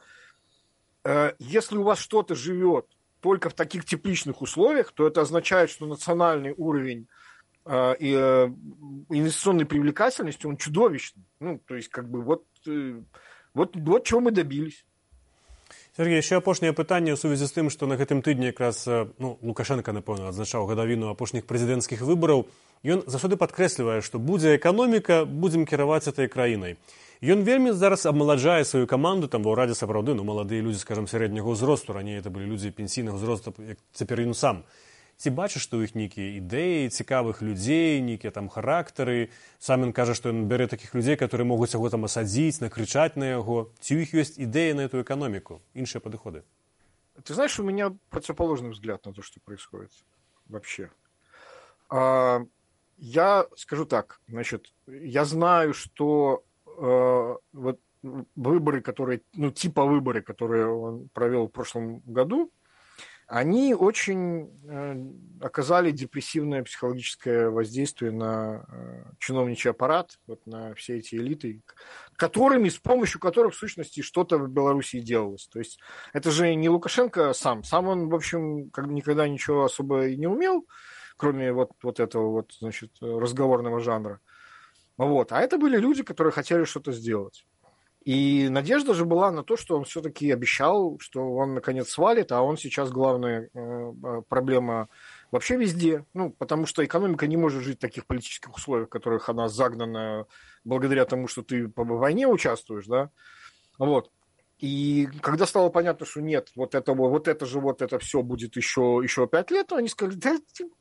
если у вас что-то живет только в таких тепличных условиях, то это означает, что национальный уровень э, и, э, инвестиционной привлекательности, он чудовищный. Ну, то есть, как бы, вот, э, вот, вот чего мы добились. Сергей, еще апошняе пытанне ў сувязі з тым, што на гэтым тыдні якраз ну, Лукашенко, напэўна, адзначаў гадавіну апошніх прэзідэнцкіх выбараў. Ён заўсёды падкрэслівае, што будзе эканоміка, будзем кіраваць этой краінай. Ён вельмі зараз абмаладжае сваю каманду, там ва ўрадзе сапраўды, ну, маладыя людзі, скажам, сярэдняга ўзросту, раней это былі людзі пенсійнага ўзросту, як цяпер ён сам. Ці бачыш, што ў іх нейкія ідэі, цікавых людзей, нейкія там характары? Сам ён кажа, што ён бярэ такіх людзей, которые могуць яго там асадзіць, накрычаць на яго. Ці ў іх ёсць ідэя на эту эканоміку, іншыя падыходы? Ты знаешь, у меня противоположный взгляд на то, что происходит вообще. А, я скажу так, значит, я знаю, что э, вот выборы, которые, ну, типа выборы, которые он провел в прошлом году, они очень э, оказали депрессивное психологическое воздействие на э, чиновничий аппарат, вот на все эти элиты, которыми, с помощью которых, в сущности, что-то в Беларуси делалось. То есть это же не Лукашенко сам. Сам он, в общем, как, никогда ничего особо и не умел, кроме вот, вот этого вот, значит, разговорного жанра. Вот. А это были люди, которые хотели что-то сделать. И надежда же была на то, что он все-таки обещал, что он наконец свалит, а он сейчас главная э, проблема вообще везде. Ну, потому что экономика не может жить в таких политических условиях, в которых она загнана благодаря тому, что ты по войне участвуешь, да. Вот. И когда стало понятно, что нет, вот это, вот это же, вот это все будет еще, еще пять лет, то они сказали, да,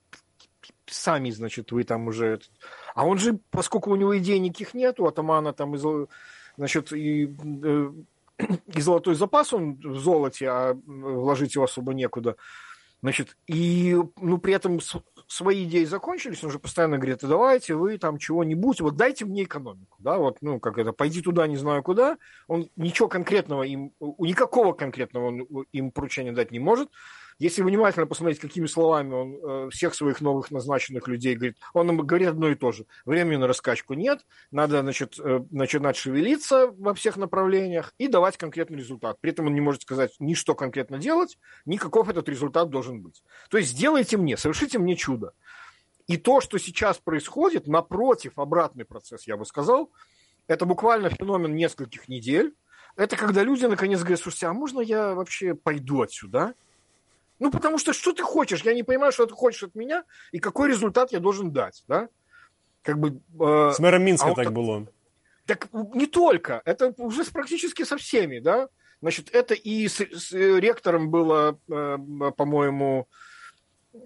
сами, значит, вы там уже... А он же, поскольку у него идей никаких нету, атамана там из... Значит, и, и золотой запас он в золоте, а вложить его особо некуда. Значит, и ну, при этом свои идеи закончились, он же постоянно говорит, давайте вы там чего-нибудь, вот дайте мне экономику, да, вот, ну, как это, пойди туда, не знаю куда, он ничего конкретного им, никакого конкретного он им поручения дать не может. Если внимательно посмотреть, какими словами он э, всех своих новых назначенных людей говорит, он им говорит одно и то же. Времени на раскачку нет, надо, значит, э, начинать шевелиться во всех направлениях и давать конкретный результат. При этом он не может сказать ни что конкретно делать, ни каков этот результат должен быть. То есть сделайте мне, совершите мне чудо. И то, что сейчас происходит, напротив, обратный процесс, я бы сказал, это буквально феномен нескольких недель. Это когда люди наконец говорят, слушайте, а можно я вообще пойду отсюда? Ну, потому что что ты хочешь? Я не понимаю, что ты хочешь от меня, и какой результат я должен дать, да? Как бы, э, с мэром Минска а так так, было. Так не только. Это уже практически со всеми, да? Значит, это и с, с ректором было, э, по-моему, э,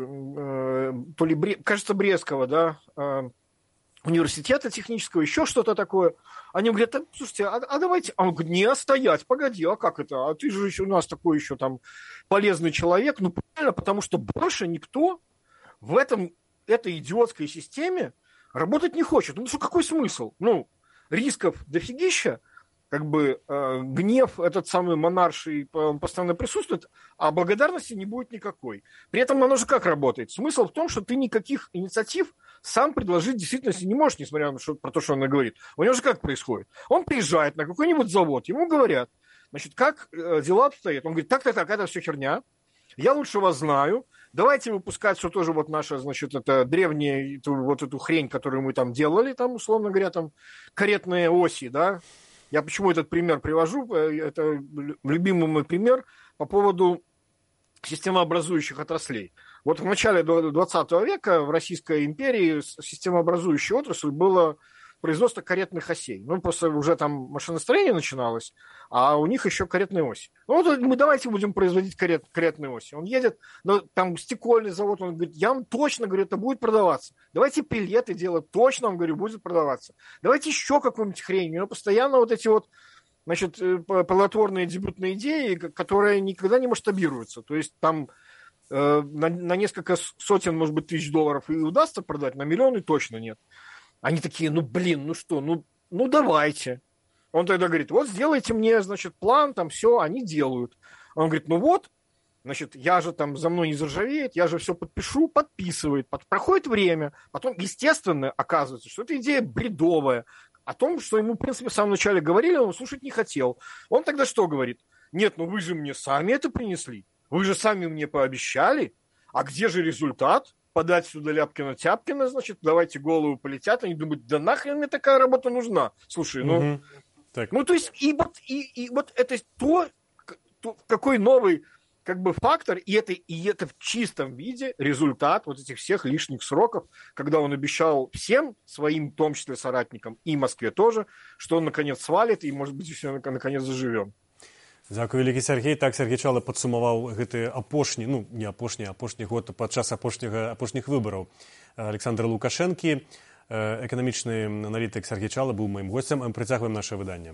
э, то ли, Бре, кажется, Брестского, да, э, университета технического, еще что-то такое. Они говорят, а, слушайте, а, а давайте... А он говорит, не, стоять, погоди, а как это? А ты же еще, у нас такой еще там полезный человек. Ну, правильно, потому что больше никто в этом, этой идиотской системе работать не хочет. Ну, что, какой смысл? Ну, рисков дофигища, как бы э, гнев этот самый монарший он постоянно присутствует, а благодарности не будет никакой. При этом оно же как работает? Смысл в том, что ты никаких инициатив сам предложить в действительности не можешь, несмотря на что, про то, что он говорит. У него же как происходит? Он приезжает на какой-нибудь завод, ему говорят, значит, как э, дела обстоят. Он говорит, так-так-так, это все херня, я лучше вас знаю, давайте выпускать все тоже вот наше, значит, это древнее, эту, вот эту хрень, которую мы там делали, там, условно говоря, там, каретные оси, да. Я почему этот пример привожу? Это любимый мой пример по поводу системообразующих отраслей. Вот в начале двадцатого века в Российской империи системообразующей отраслью было производство каретных осей. Ну, просто уже там машиностроение начиналось, а у них еще каретные оси. Ну, вот мы давайте будем производить карет, каретные оси. Он едет, ну, там стекольный завод, он говорит, я вам точно, говорю, это будет продаваться. Давайте пилеты делать, точно, он говорит, будет продаваться. Давайте еще какую-нибудь хрень. У него постоянно вот эти вот, значит, плодотворные дебютные идеи, которые никогда не масштабируются. То есть там э, на, на несколько сотен, может быть, тысяч долларов и удастся продать, на миллионы точно нет. Они такие, ну, блин, ну что, ну, ну давайте. Он тогда говорит, вот сделайте мне, значит, план, там все, они делают. Он говорит, ну вот, значит, я же там за мной не заржавеет, я же все подпишу, подписывает. Проходит время, потом, естественно, оказывается, что эта идея бредовая. О том, что ему, в принципе, в самом начале говорили, он слушать не хотел. Он тогда что говорит? Нет, ну вы же мне сами это принесли. Вы же сами мне пообещали. А где же результат? Подать сюда Ляпкина-Тяпкина, значит, давайте голову полетят. Они думают, да нахрен мне такая работа нужна? Слушай, ну... Угу. Так. Ну, то есть, и вот, и, и вот это то, то, какой новый как бы фактор, и это, и это в чистом виде результат вот этих всех лишних сроков, когда он обещал всем своим, в том числе соратникам, и Москве тоже, что он, наконец, свалит, и, может быть, все наконец заживем. Дзякуй вялікі, Сергей. Так Сергей Чала падсумаваў гэты апошні, ну не апошні, апошні год падчас апошняга апошніх выбараў Александра Лукашэнкі. Эканамічны аналітык Сергей Чала быў маім госцем. Мы працягваем наше выданне.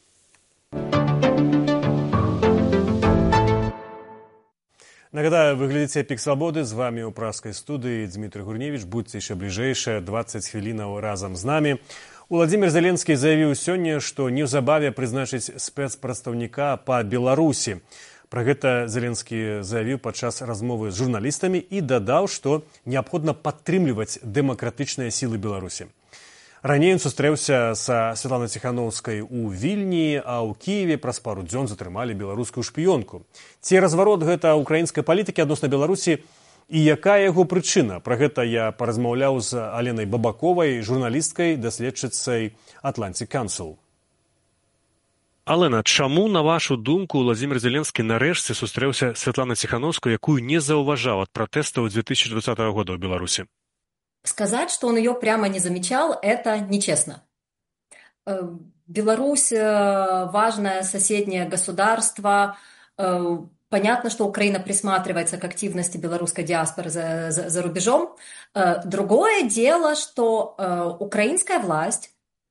Нагадаю, вы глядзіце «Пік свабоды», з вами ў праскай студыі Дмітрый Гурневіч. Будьце яшчэ бліжэйшыя, дваццаць хвілінаў разам з намі. Уладзімір Зеленскі заявіў сёння, што неўзабаве прызначыць спецпрадстаўніка па Беларусі. Пра гэта Зеленскі заявіў падчас размовы з журналістамі і дадаў, што неабходна падтрымліваць дэмакратычныя сілы Беларусі. Раней ён сустрэўся са Святланай Ціханаўскай у Вільні, а ў Кіеве праз пару дзён затрымалі беларускую шпіёнку. Ці разварот гэта украінскай палітыкі адносна Беларусі і якая яго прычына? Пра гэта я паразмаўляў з Аленай Бабаковай, журналісткай, даследчыцай Atlantic Council. Алена, чаму, на вашу думку, Уладзімір Зеленскі нарэшце сустрэўся з Святланай Ціханаўскай, якую не заўважаў ад пратэстаў две тысячи двадцатого года ў Беларуси? Сказать, что он ее прямо не замечал, это нечестно. Беларусь – важное соседнее государство. Понятно, что Украина присматривается к активности белорусской диаспоры за, за, за рубежом. Другое дело, что украинская власть,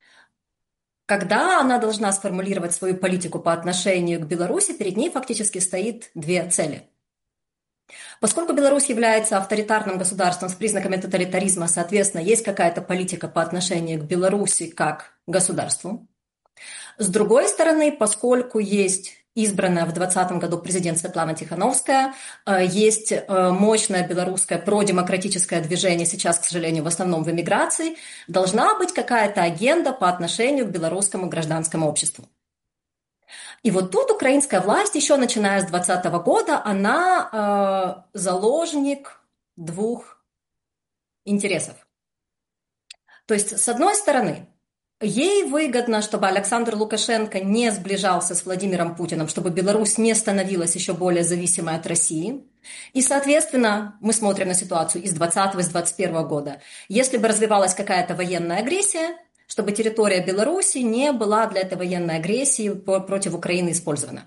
когда она должна сформулировать свою политику по отношению к Беларуси, перед ней фактически стоит две цели. Поскольку Беларусь является авторитарным государством с признаками тоталитаризма, соответственно, есть какая-то политика по отношению к Беларуси как государству. С другой стороны, поскольку есть избранная в двадцатом году президент Светлана Тихановская, есть мощное белорусское продемократическое движение, сейчас, к сожалению, в основном в эмиграции, должна быть какая-то агенда по отношению к белорусскому гражданскому обществу. И вот тут украинская власть, еще начиная с двадцатого года, она э, заложник двух интересов. То есть, с одной стороны, ей выгодно, чтобы Александр Лукашенко не сближался с Владимиром Путиным, чтобы Беларусь не становилась еще более зависимой от России. И, соответственно, мы смотрим на ситуацию из двадцатого, из двадцать первого года. Если бы развивалась какая-то военная агрессия, чтобы территория Беларуси не была для этой военной агрессии против Украины использована.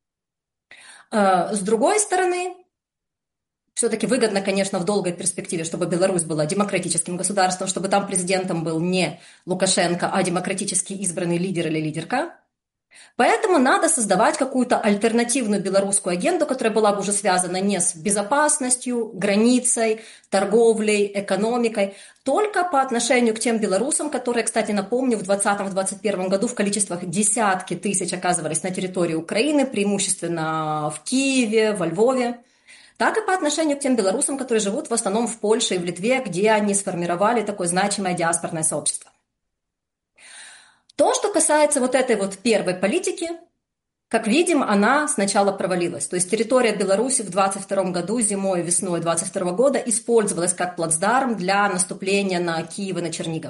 С другой стороны, все-таки выгодно, конечно, в долгой перспективе, чтобы Беларусь была демократическим государством, чтобы там президентом был не Лукашенко, а демократически избранный лидер или лидерка. Поэтому надо создавать какую-то альтернативную белорусскую агенду, которая была бы уже связана не с безопасностью, границей, торговлей, экономикой, только по отношению к тем белорусам, которые, кстати, напомню, в двадцатом — двадцать первом году в количествах десятки тысяч оказывались на территории Украины, преимущественно в Киеве, во Львове, так и по отношению к тем белорусам, которые живут в основном в Польше и в Литве, где они сформировали такое значимое диаспорное сообщество. То, что касается вот этой вот первой политики, как видим, она сначала провалилась. То есть территория Беларуси в двадцать втором году, зимой и весной двадцать второго года использовалась как плацдарм для наступления на Киев и на Чернигов.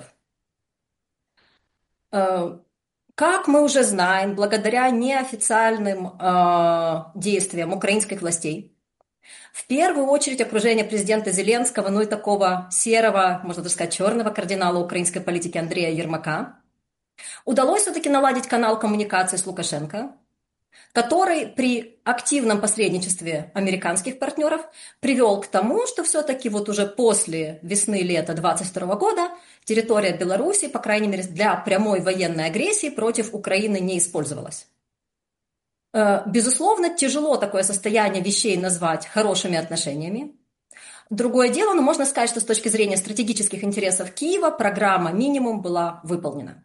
Как мы уже знаем, благодаря неофициальным действиям украинских властей, в первую очередь окружение президента Зеленского, ну и такого серого, можно даже сказать, черного кардинала украинской политики Андрея Ермака, удалось все-таки наладить канал коммуникации с Лукашенко, который при активном посредничестве американских партнеров привел к тому, что все-таки вот уже после весны-лета двадцать второго года территория Беларуси, по крайней мере для прямой военной агрессии против Украины, не использовалась. Безусловно, тяжело такое состояние вещей назвать хорошими отношениями. Другое дело, но можно сказать, что с точки зрения стратегических интересов Киева программа «Минимум» была выполнена.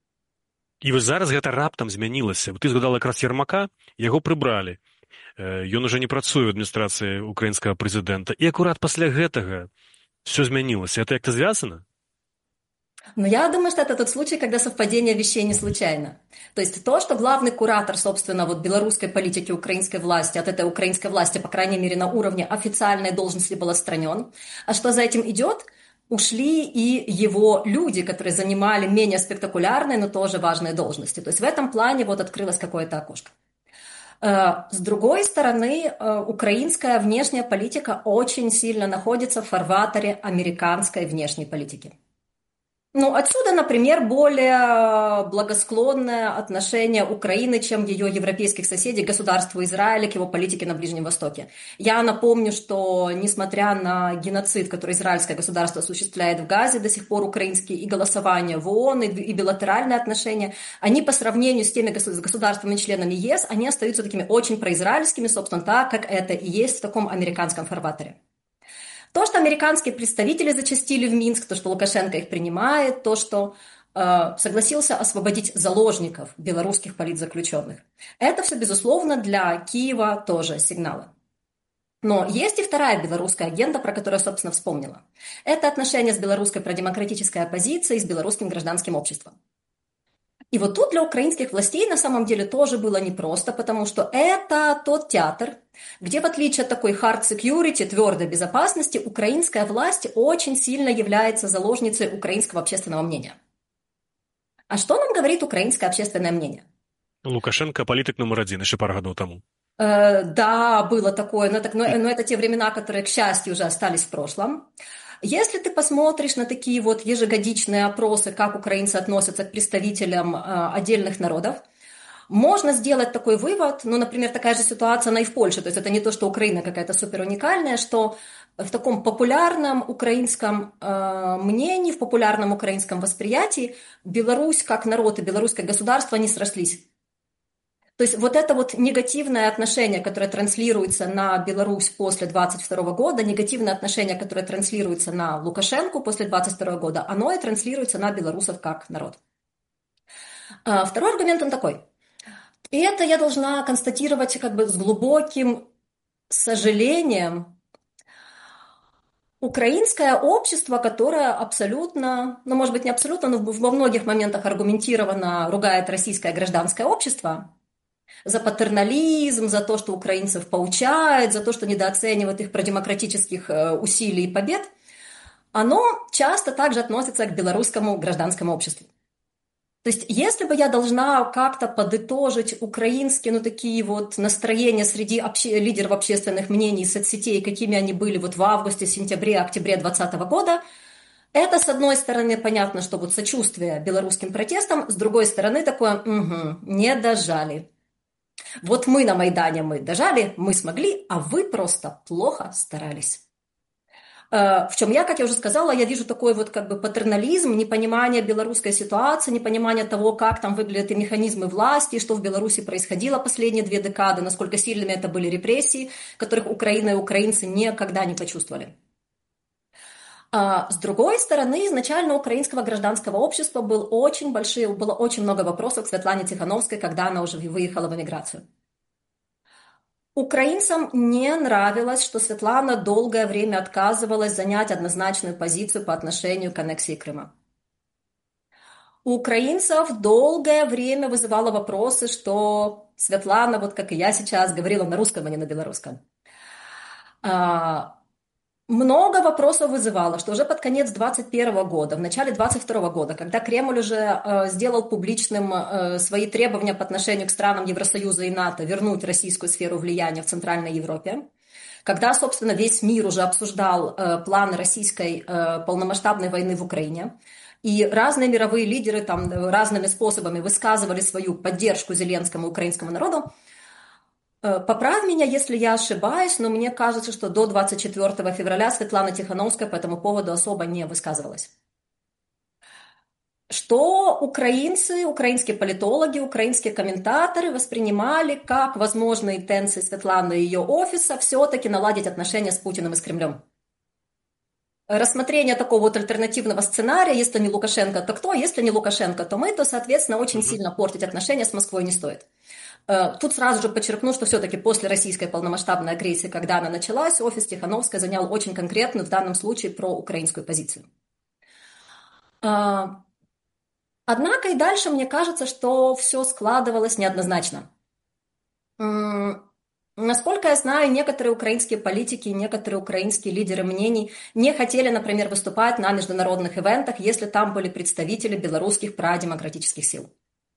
І вось зараз гэта раптам змянілася. Ты згадала якраз Ермака, яго прыбралі. Ён уже не працуе ў адміністрацыі украінскага прэзідэнта. І акурат пасля гэтага все змянілася. Это як-то звязана? Но я думаю, что это тот случай, когда совпадение вещей не случайно. То есть то, что главный куратор, собственно, вот белорусской политики украинской власти, от этой украинской власти, по крайней мере, на уровне официальной должности был отстранен. А что за этим идет? Ушли и его люди, которые занимали менее спектакулярные, но тоже важные должности. То есть в этом плане вот открылось какое-то окошко. С другой стороны, украинская внешняя политика очень сильно находится в фарватере американской внешней политики. Ну, отсюда, например, более благосклонное отношение Украины, чем ее европейских соседей, к государству Израиля, к его политике на Ближнем Востоке. Я напомню, что несмотря на геноцид, который израильское государство осуществляет в Газе, до сих пор украинские и голосования в ООН, и билатеральные отношения, они по сравнению с теми государствами-членами ЕС, они остаются такими очень произраильскими, собственно, так, как это и есть в таком американском фарватере. То, что американские представители зачастили в Минск, то, что Лукашенко их принимает, то, что согласился освободить заложников, белорусских политзаключенных. Это все, безусловно, для Киева тоже сигналы. Но есть и вторая белорусская агenda, про которую я, собственно, вспомнила. Это отношения с белорусской продемократической оппозицией, с белорусским гражданским обществом. И вот тут для украинских властей на самом деле тоже было непросто, потому что это тот театр, где, в отличие от такой hard security, твердой безопасности, украинская власть очень сильно является заложницей украинского общественного мнения. А что нам говорит украинское общественное мнение? Лукашенко политик номер один, еще пару годов тому. Э, да, было такое, но, так, но, но это те времена, которые, к счастью, уже остались в прошлом. Если ты посмотришь на такие вот ежегодичные опросы, как украинцы относятся к представителям э, отдельных народов, можно сделать такой вывод, ну, например, такая же ситуация, она и в Польше, то есть это не то, что Украина какая-то супер уникальная, что в таком популярном украинском э, мнении, в популярном украинском восприятии Беларусь как народ и белорусское государство не срослись. То есть вот это вот негативное отношение, которое транслируется на Беларусь после двадцать второго года, негативное отношение, которое транслируется на Лукашенко после двадцать второго года, оно и транслируется на белорусов как народ. А второй аргумент он такой. И это я должна констатировать как бы с глубоким сожалением. Украинское общество, которое абсолютно, ну, может быть, не абсолютно, но во многих моментах аргументированно ругает российское гражданское общество за патернализм, за то, что украинцев поучают, за то, что недооценивают их продемократических усилий и побед, оно часто также относится к белорусскому гражданскому обществу. То есть, если бы я должна как-то подытожить украинские, ну, такие вот настроения среди обще... лидеров общественных мнений, соцсетей, какими они были вот в августе, сентябре, октябре двадцатого года, это, с одной стороны, понятно, что вот сочувствие белорусским протестам, с другой стороны, такое, угу, не дожали. Вот мы на Майдане, мы дожали, мы смогли, а вы просто плохо старались. В чем я, как я уже сказала, я вижу такой вот как бы патернализм, непонимание белорусской ситуации, непонимание того, как там выглядят и механизмы власти, что в Беларуси происходило последние две декады, насколько сильными это были репрессии, которых Украина и украинцы никогда не почувствовали. А с другой стороны, изначально у украинского гражданского общества был очень большой, было очень много вопросов к Светлане Тихановской, когда она уже выехала в эмиграцию. Украинцам не нравилось, что Светлана долгое время отказывалась занять однозначную позицию по отношению к аннексии Крыма. У украинцев долгое время вызывало вопросы, что Светлана, вот как и я сейчас, говорила на русском, а не на белорусском. Много вопросов вызывало, что уже под конец двадцать первого года, в начале двадцать второго года, когда Кремль уже э, сделал публичным э, свои требования по отношению к странам Евросоюза и НАТО вернуть российскую сферу влияния в Центральной Европе, когда, собственно, весь мир уже обсуждал э, планы российской э, полномасштабной войны в Украине, и разные мировые лидеры там разными способами высказывали свою поддержку Зеленскому и украинскому народу, поправь меня, если я ошибаюсь, но мне кажется, что до двадцать четвёртого февраля Светлана Тихановская по этому поводу особо не высказывалась. Что украинцы, украинские политологи, украинские комментаторы воспринимали как возможные интенции Светланы и ее офиса все-таки наладить отношения с Путиным и с Кремлем. Рассмотрение такого вот альтернативного сценария, если не Лукашенко, то кто, если не Лукашенко, то мы, то, соответственно, очень mm-hmm. сильно портить отношения с Москвой не стоит. Тут сразу же подчеркну, что все-таки после российской полномасштабной агрессии, когда она началась, офис Тихановской занял очень конкретную, в данном случае, проукраинскую позицию. Однако и дальше мне кажется, что все складывалось неоднозначно. Насколько я знаю, некоторые украинские политики, некоторые украинские лидеры мнений не хотели, например, выступать на международных ивентах, если там были представители белорусских продемократических сил.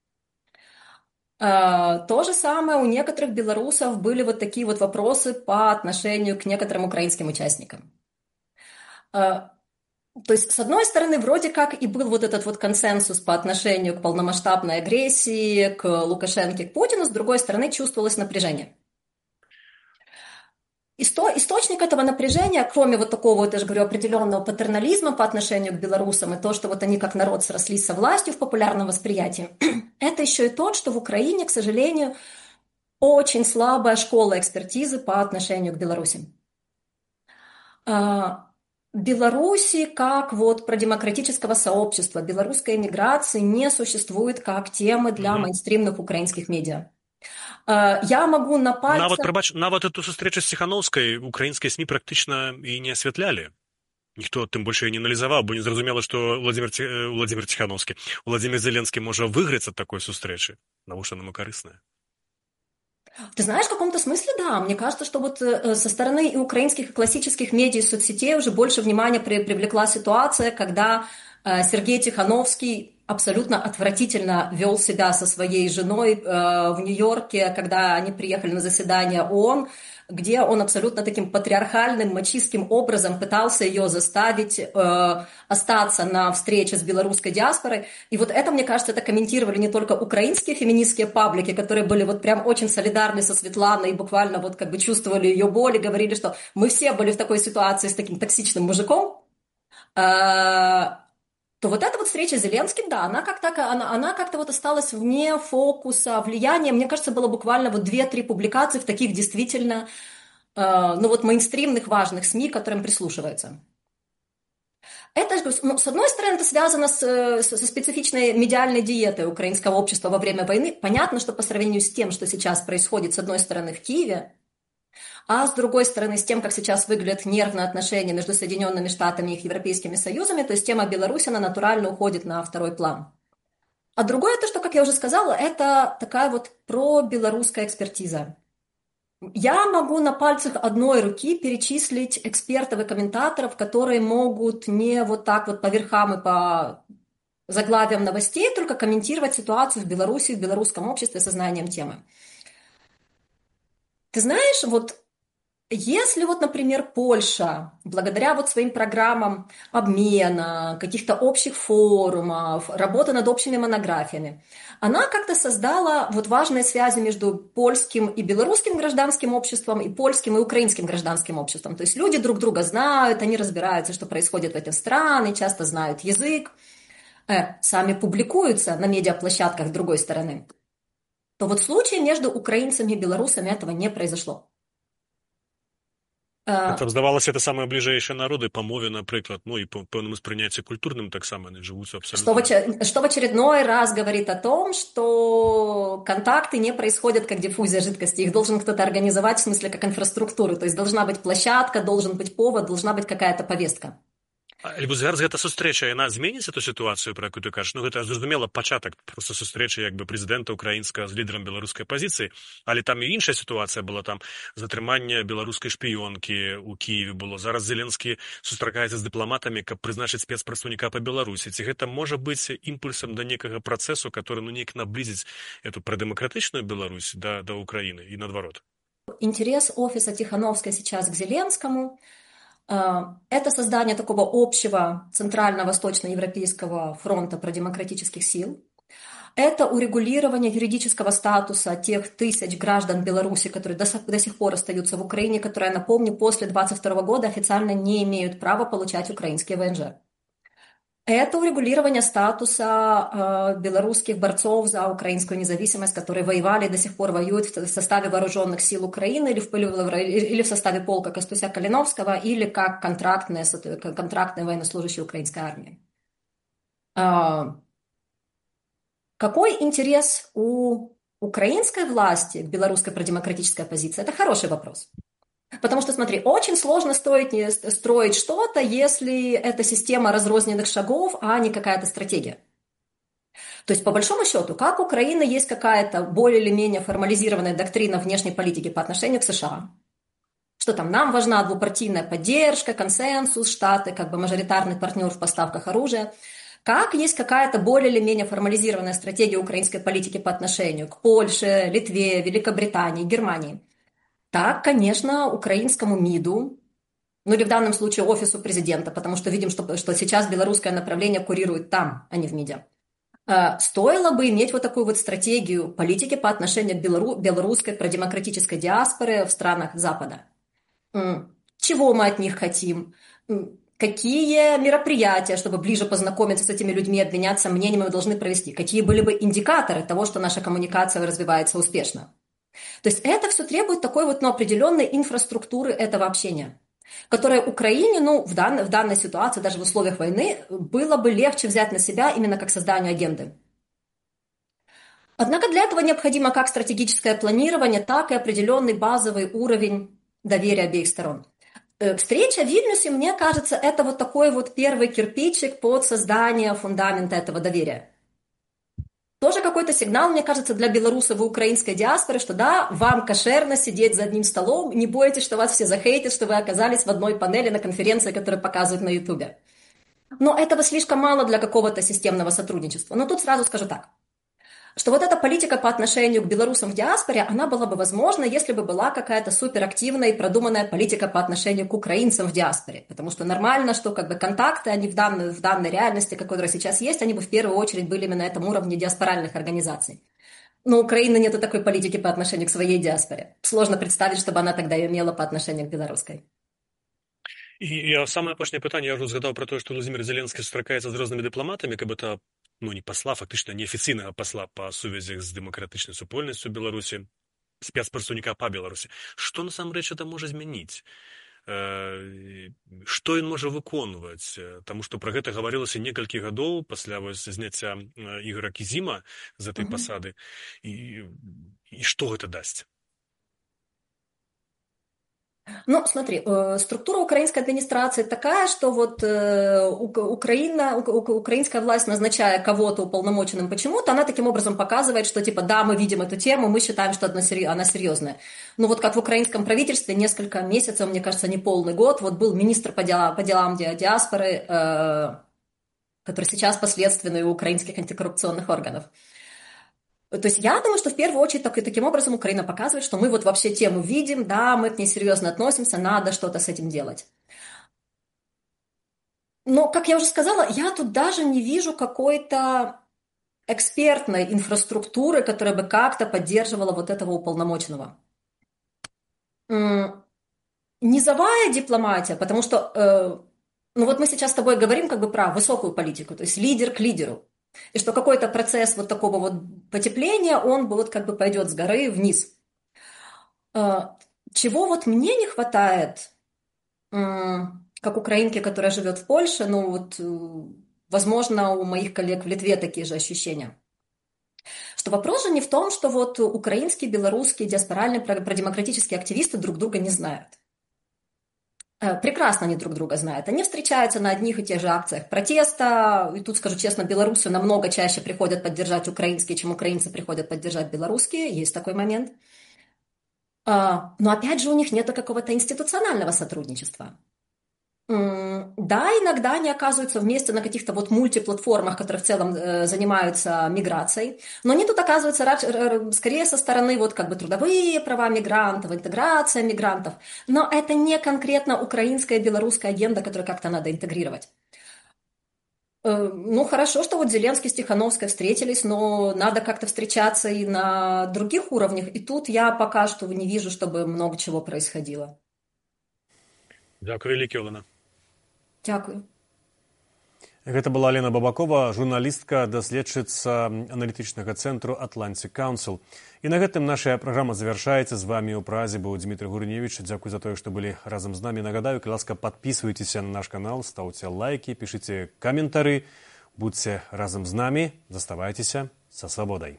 То же самое у некоторых белорусов были вот такие вот вопросы по отношению к некоторым украинским участникам. То есть, с одной стороны, вроде как и был вот этот вот консенсус по отношению к полномасштабной агрессии, к Лукашенко, к Путину, с другой стороны, чувствовалось напряжение. Исто- источник этого напряжения, кроме вот такого, вот, я же говорю, определенного патернализма по отношению к белорусам и то, что вот они как народ срослись со властью в популярном восприятии, это еще и то, что в Украине, к сожалению, очень слабая школа экспертизы по отношению к Беларуси. Беларуси как вот продемократического сообщества, белорусской эмиграции не существует как темы для Мгм. мейнстримных украинских медиа. Э, Я могу на Нават, пальцах... прабач, нават эту сустрэчу з Ціхановскай украінскія СМІ практычна і не асвятлялі. Ніхто тым больш і не аналізаваў, бо не зразумела, што Владзімир, Ці... Владзімир Ціхановскі, Владзімир Зеленскі можа выйграць ад такой сустрэчы. Навошта нам і карысная? Ты знаешь, в каком-то смысле, да. Мне кажется, что вот э, со стороны и украинских, и классических медиа и соцсетей уже больше внимания при, привлекла ситуация, когда э, Сергей Тихановский абсолютно отвратительно вел себя со своей женой э, в Нью-Йорке, когда они приехали на заседание ООН, где он абсолютно таким патриархальным, мачистским образом пытался ее заставить э, остаться на встрече с белорусской диаспорой. И вот это, мне кажется, это комментировали не только украинские феминистские паблики, которые были вот прям очень солидарны со Светланой и буквально вот как бы чувствовали ее боль и говорили, что мы все были в такой ситуации с таким токсичным мужиком. Э, то вот эта вот встреча с Зеленским, да, она как-то, она, она как-то вот осталась вне фокуса влияния. Мне кажется, было буквально вот две-три публикации в таких действительно, э, ну вот мейнстримных важных СМИ, к которым прислушиваются. Это, ну, с одной стороны, это связано с, со специфичной медиальной диетой украинского общества во время войны. Понятно, что по сравнению с тем, что сейчас происходит, с одной стороны, в Киеве, а с другой стороны, с тем, как сейчас выглядят нервные отношения между Соединенными Штатами и их Европейскими Союзами, то есть тема Беларуси, она натурально уходит на второй план. А другое, то, что, как я уже сказала, это такая вот пробелорусская экспертиза. Я могу на пальцах одной руки перечислить экспертов и комментаторов, которые могут не вот так вот по верхам и по заглавиям новостей только комментировать ситуацию в Беларуси, в белорусском обществе со знанием темы. Ты знаешь, вот если вот, например, Польша, благодаря вот своим программам обмена, каких-то общих форумов, работы над общими монографиями, она как-то создала вот важные связи между польским и белорусским гражданским обществом и польским и украинским гражданским обществом. То есть люди друг друга знают, они разбираются, что происходит в этих странах, часто знают язык, э, сами публикуются на медиаплощадках с другой стороны. То вот в случае между украинцами и белорусами этого не произошло. Там здавалася, это самые ближайшие народы по мове, например, ну и по певному сприйняттю культурным, так само они живут абсолютно. Что в, что в очередной раз говорит о том, что контакты не происходят как диффузия жидкости, их должен кто-то организовать в смысле как инфраструктуру, то есть должна быть площадка, должен быть повод, должна быть какая-то повестка. Альбо зараз гэта сустрэча, яна зменіць эту сітуацыю, пра якую ты кажаш? Ну, гэта, зразумела, пачатак проста сустрэчы як бы прэзідэнта украінскага з лідарам беларускай апазіцыі, але там і іншая сітуацыя была, там затрыманне беларускай шпіёнкі ў Кіеве было. Зараз Зеленскі сустракаецца з дыпламатамі, каб прызначыць спецпрадстаўніка па Беларусі. Ці гэта можа быць імпульсам да некага працэсу, который, ну, неяк наблизіць эту прадэмакратычную Беларусь да, да Украіны і наадварот? Интерес офиса Тихановской сейчас к Зеленскому – это создание такого общего центрально-восточноевропейского фронта продемократических сил. Это урегулирование юридического статуса тех тысяч граждан Беларуси, которые до, до сих пор остаются в Украине, которые, напомню, после двадцать второго года официально не имеют права получать украинские ВНЖ. Это урегулирование статуса э, белорусских борцов за украинскую независимость, которые воевали и до сих пор воюют в составе вооруженных сил Украины или в, или в составе полка Костуся-Калиновского, или как контрактные, контрактные военнослужащие украинской армии. Э, какой интерес у украинской власти к белорусской продемократической оппозиции? Это хороший вопрос. Потому что, смотри, очень сложно строить, строить что-то, если это система разрозненных шагов, а не какая-то стратегия. То есть, по большому счету, как у Украины есть какая-то более или менее формализированная доктрина внешней политики по отношению к США, что там нам важна двупартийная поддержка, консенсус, Штаты как бы мажоритарный партнер в поставках оружия, как есть какая-то более или менее формализированная стратегия украинской политики по отношению к Польше, Литве, Великобритании, Германии. Так, конечно, украинскому МИДу, ну или в данном случае офису президента, потому что видим, что, что сейчас белорусское направление курирует там, а не в МИДе, стоило бы иметь вот такую вот стратегию политики по отношению к белору, белорусской продемократической диаспоре в странах Запада. Чего мы от них хотим? Какие мероприятия, чтобы ближе познакомиться с этими людьми, обменяться мнениями, мы должны провести? Какие были бы индикаторы того, что наша коммуникация развивается успешно? То есть это все требует такой вот, ну, определенной инфраструктуры этого общения. которое Украине, ну, в данной, в данной ситуации, даже в условиях войны, было бы легче взять на себя именно как созданию агенды. Однако для этого необходимо как стратегическое планирование, так и определенный базовый уровень доверия обеих сторон. Встреча в Вильнюсе, мне кажется, это вот такой вот первый кирпичик под создание фундамента этого доверия. Тоже какой-то сигнал, мне кажется, для белорусов и украинской диаспоры, что да, вам кошерно сидеть за одним столом, не бойтесь, что вас все захейтят, что вы оказались в одной панели на конференции, которую показывают на Ютубе. Но этого слишком мало для какого-то системного сотрудничества. Но тут сразу скажу так, что вот эта политика по отношению к белорусам в диаспоре, она была бы возможна, если бы была какая-то суперактивная и продуманная политика по отношению к украинцам в диаспоре. Потому что нормально, что как бы контакты, они в данной, в данной реальности, которая сейчас есть, они бы в первую очередь были именно на этом уровне диаспоральных организаций. Но у Украины нету такой политики по отношению к своей диаспоре. Сложно представить, чтобы она тогда ее имела по отношению к белорусской. І, і саме апошнє питання, я вже згадав про те, що Володимир Зеленський зустрічається з різними дипломатами, як би то, ну, не посла, фактично неофіційного посла по сувязях з демократичною супольністю Білорусі, спецпредставника по Білорусі. Що насамрэч це може змінити? Што ён можа выконваць? Таму што пра гэта гаварылася некалькі гадоў пасля вось зняцця Ігора Кізіма з этой uh-huh. пасады. І, і што гэта дасць? Ну, смотри, структура украинской администрации такая, что вот Украина, украинская власть, назначая кого-то уполномоченным почему-то, она таким образом показывает, что типа да, мы видим эту тему, мы считаем, что она серьезная. Ну вот как в украинском правительстве несколько месяцев, мне кажется, не полный год, вот был министр по делам, по делам диаспоры, который сейчас последственный у украинских антикоррупционных органов. То есть я думаю, что в первую очередь так, и таким образом Украина показывает, что мы вот вообще тему видим, да, мы к ней серьезно относимся, надо что-то с этим делать. Но, как я уже сказала, я тут даже не вижу какой-то экспертной инфраструктуры, которая бы как-то поддерживала вот этого уполномоченного. Низовая дипломатия, потому что, э, ну вот мы сейчас с тобой говорим как бы про высокую политику, то есть лидер к лидеру. И что какой-то процесс вот такого вот потепления, он вот как бы пойдет с горы вниз. Чего вот мне не хватает, как украинке, которая живет в Польше, ну вот, возможно, у моих коллег в Литве такие же ощущения. Что вопрос же не в том, что вот украинские, белорусские, диаспоральные, продемократические активисты друг друга не знают. Прекрасно они друг друга знают. Они встречаются на одних и тех же акциях протеста. И тут, скажу честно, белорусы намного чаще приходят поддержать украинские, чем украинцы приходят поддержать белорусские. Есть такой момент. Но опять же у них нет какого-то институционального сотрудничества. Да, иногда они оказываются вместе на каких-то вот мультиплатформах, которые в целом э, занимаются миграцией, но они тут оказываются скорее со стороны вот как бы трудовые права мигрантов, интеграция мигрантов, но это не конкретно украинская и белорусская агенда, которую как-то надо интегрировать. Э, ну, хорошо, что вот Зеленский с Тихановской встретились, но надо как-то встречаться и на других уровнях, и тут я пока что не вижу, чтобы много чего происходило. Дякую вялікі, Олена. Дякую. Гэта была Лена Бабакова, журналістка, даследчыца аналітычнага цэнтру Atlantic Council. І на гэтым наша праграма завяршаецца. З вами ў Празе быў Дмітрий Гурневич. Дзякуй за тое, што былі разам з намі. Нагадаю, калі ласка, падпісвайцеся на наш канал, стаўце лайки, пішыце каментары. Будьце разам з намі, заставайцеся са свабодай.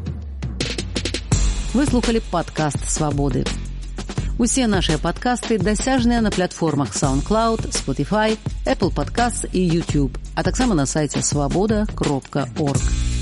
Вы слухали падкаст «Свабоды». Усе нашыя падкасты дасяжныя на платформах SoundCloud, Spotify, Apple Podcasts і YouTube, а таксама на сайце свабода кропка орг.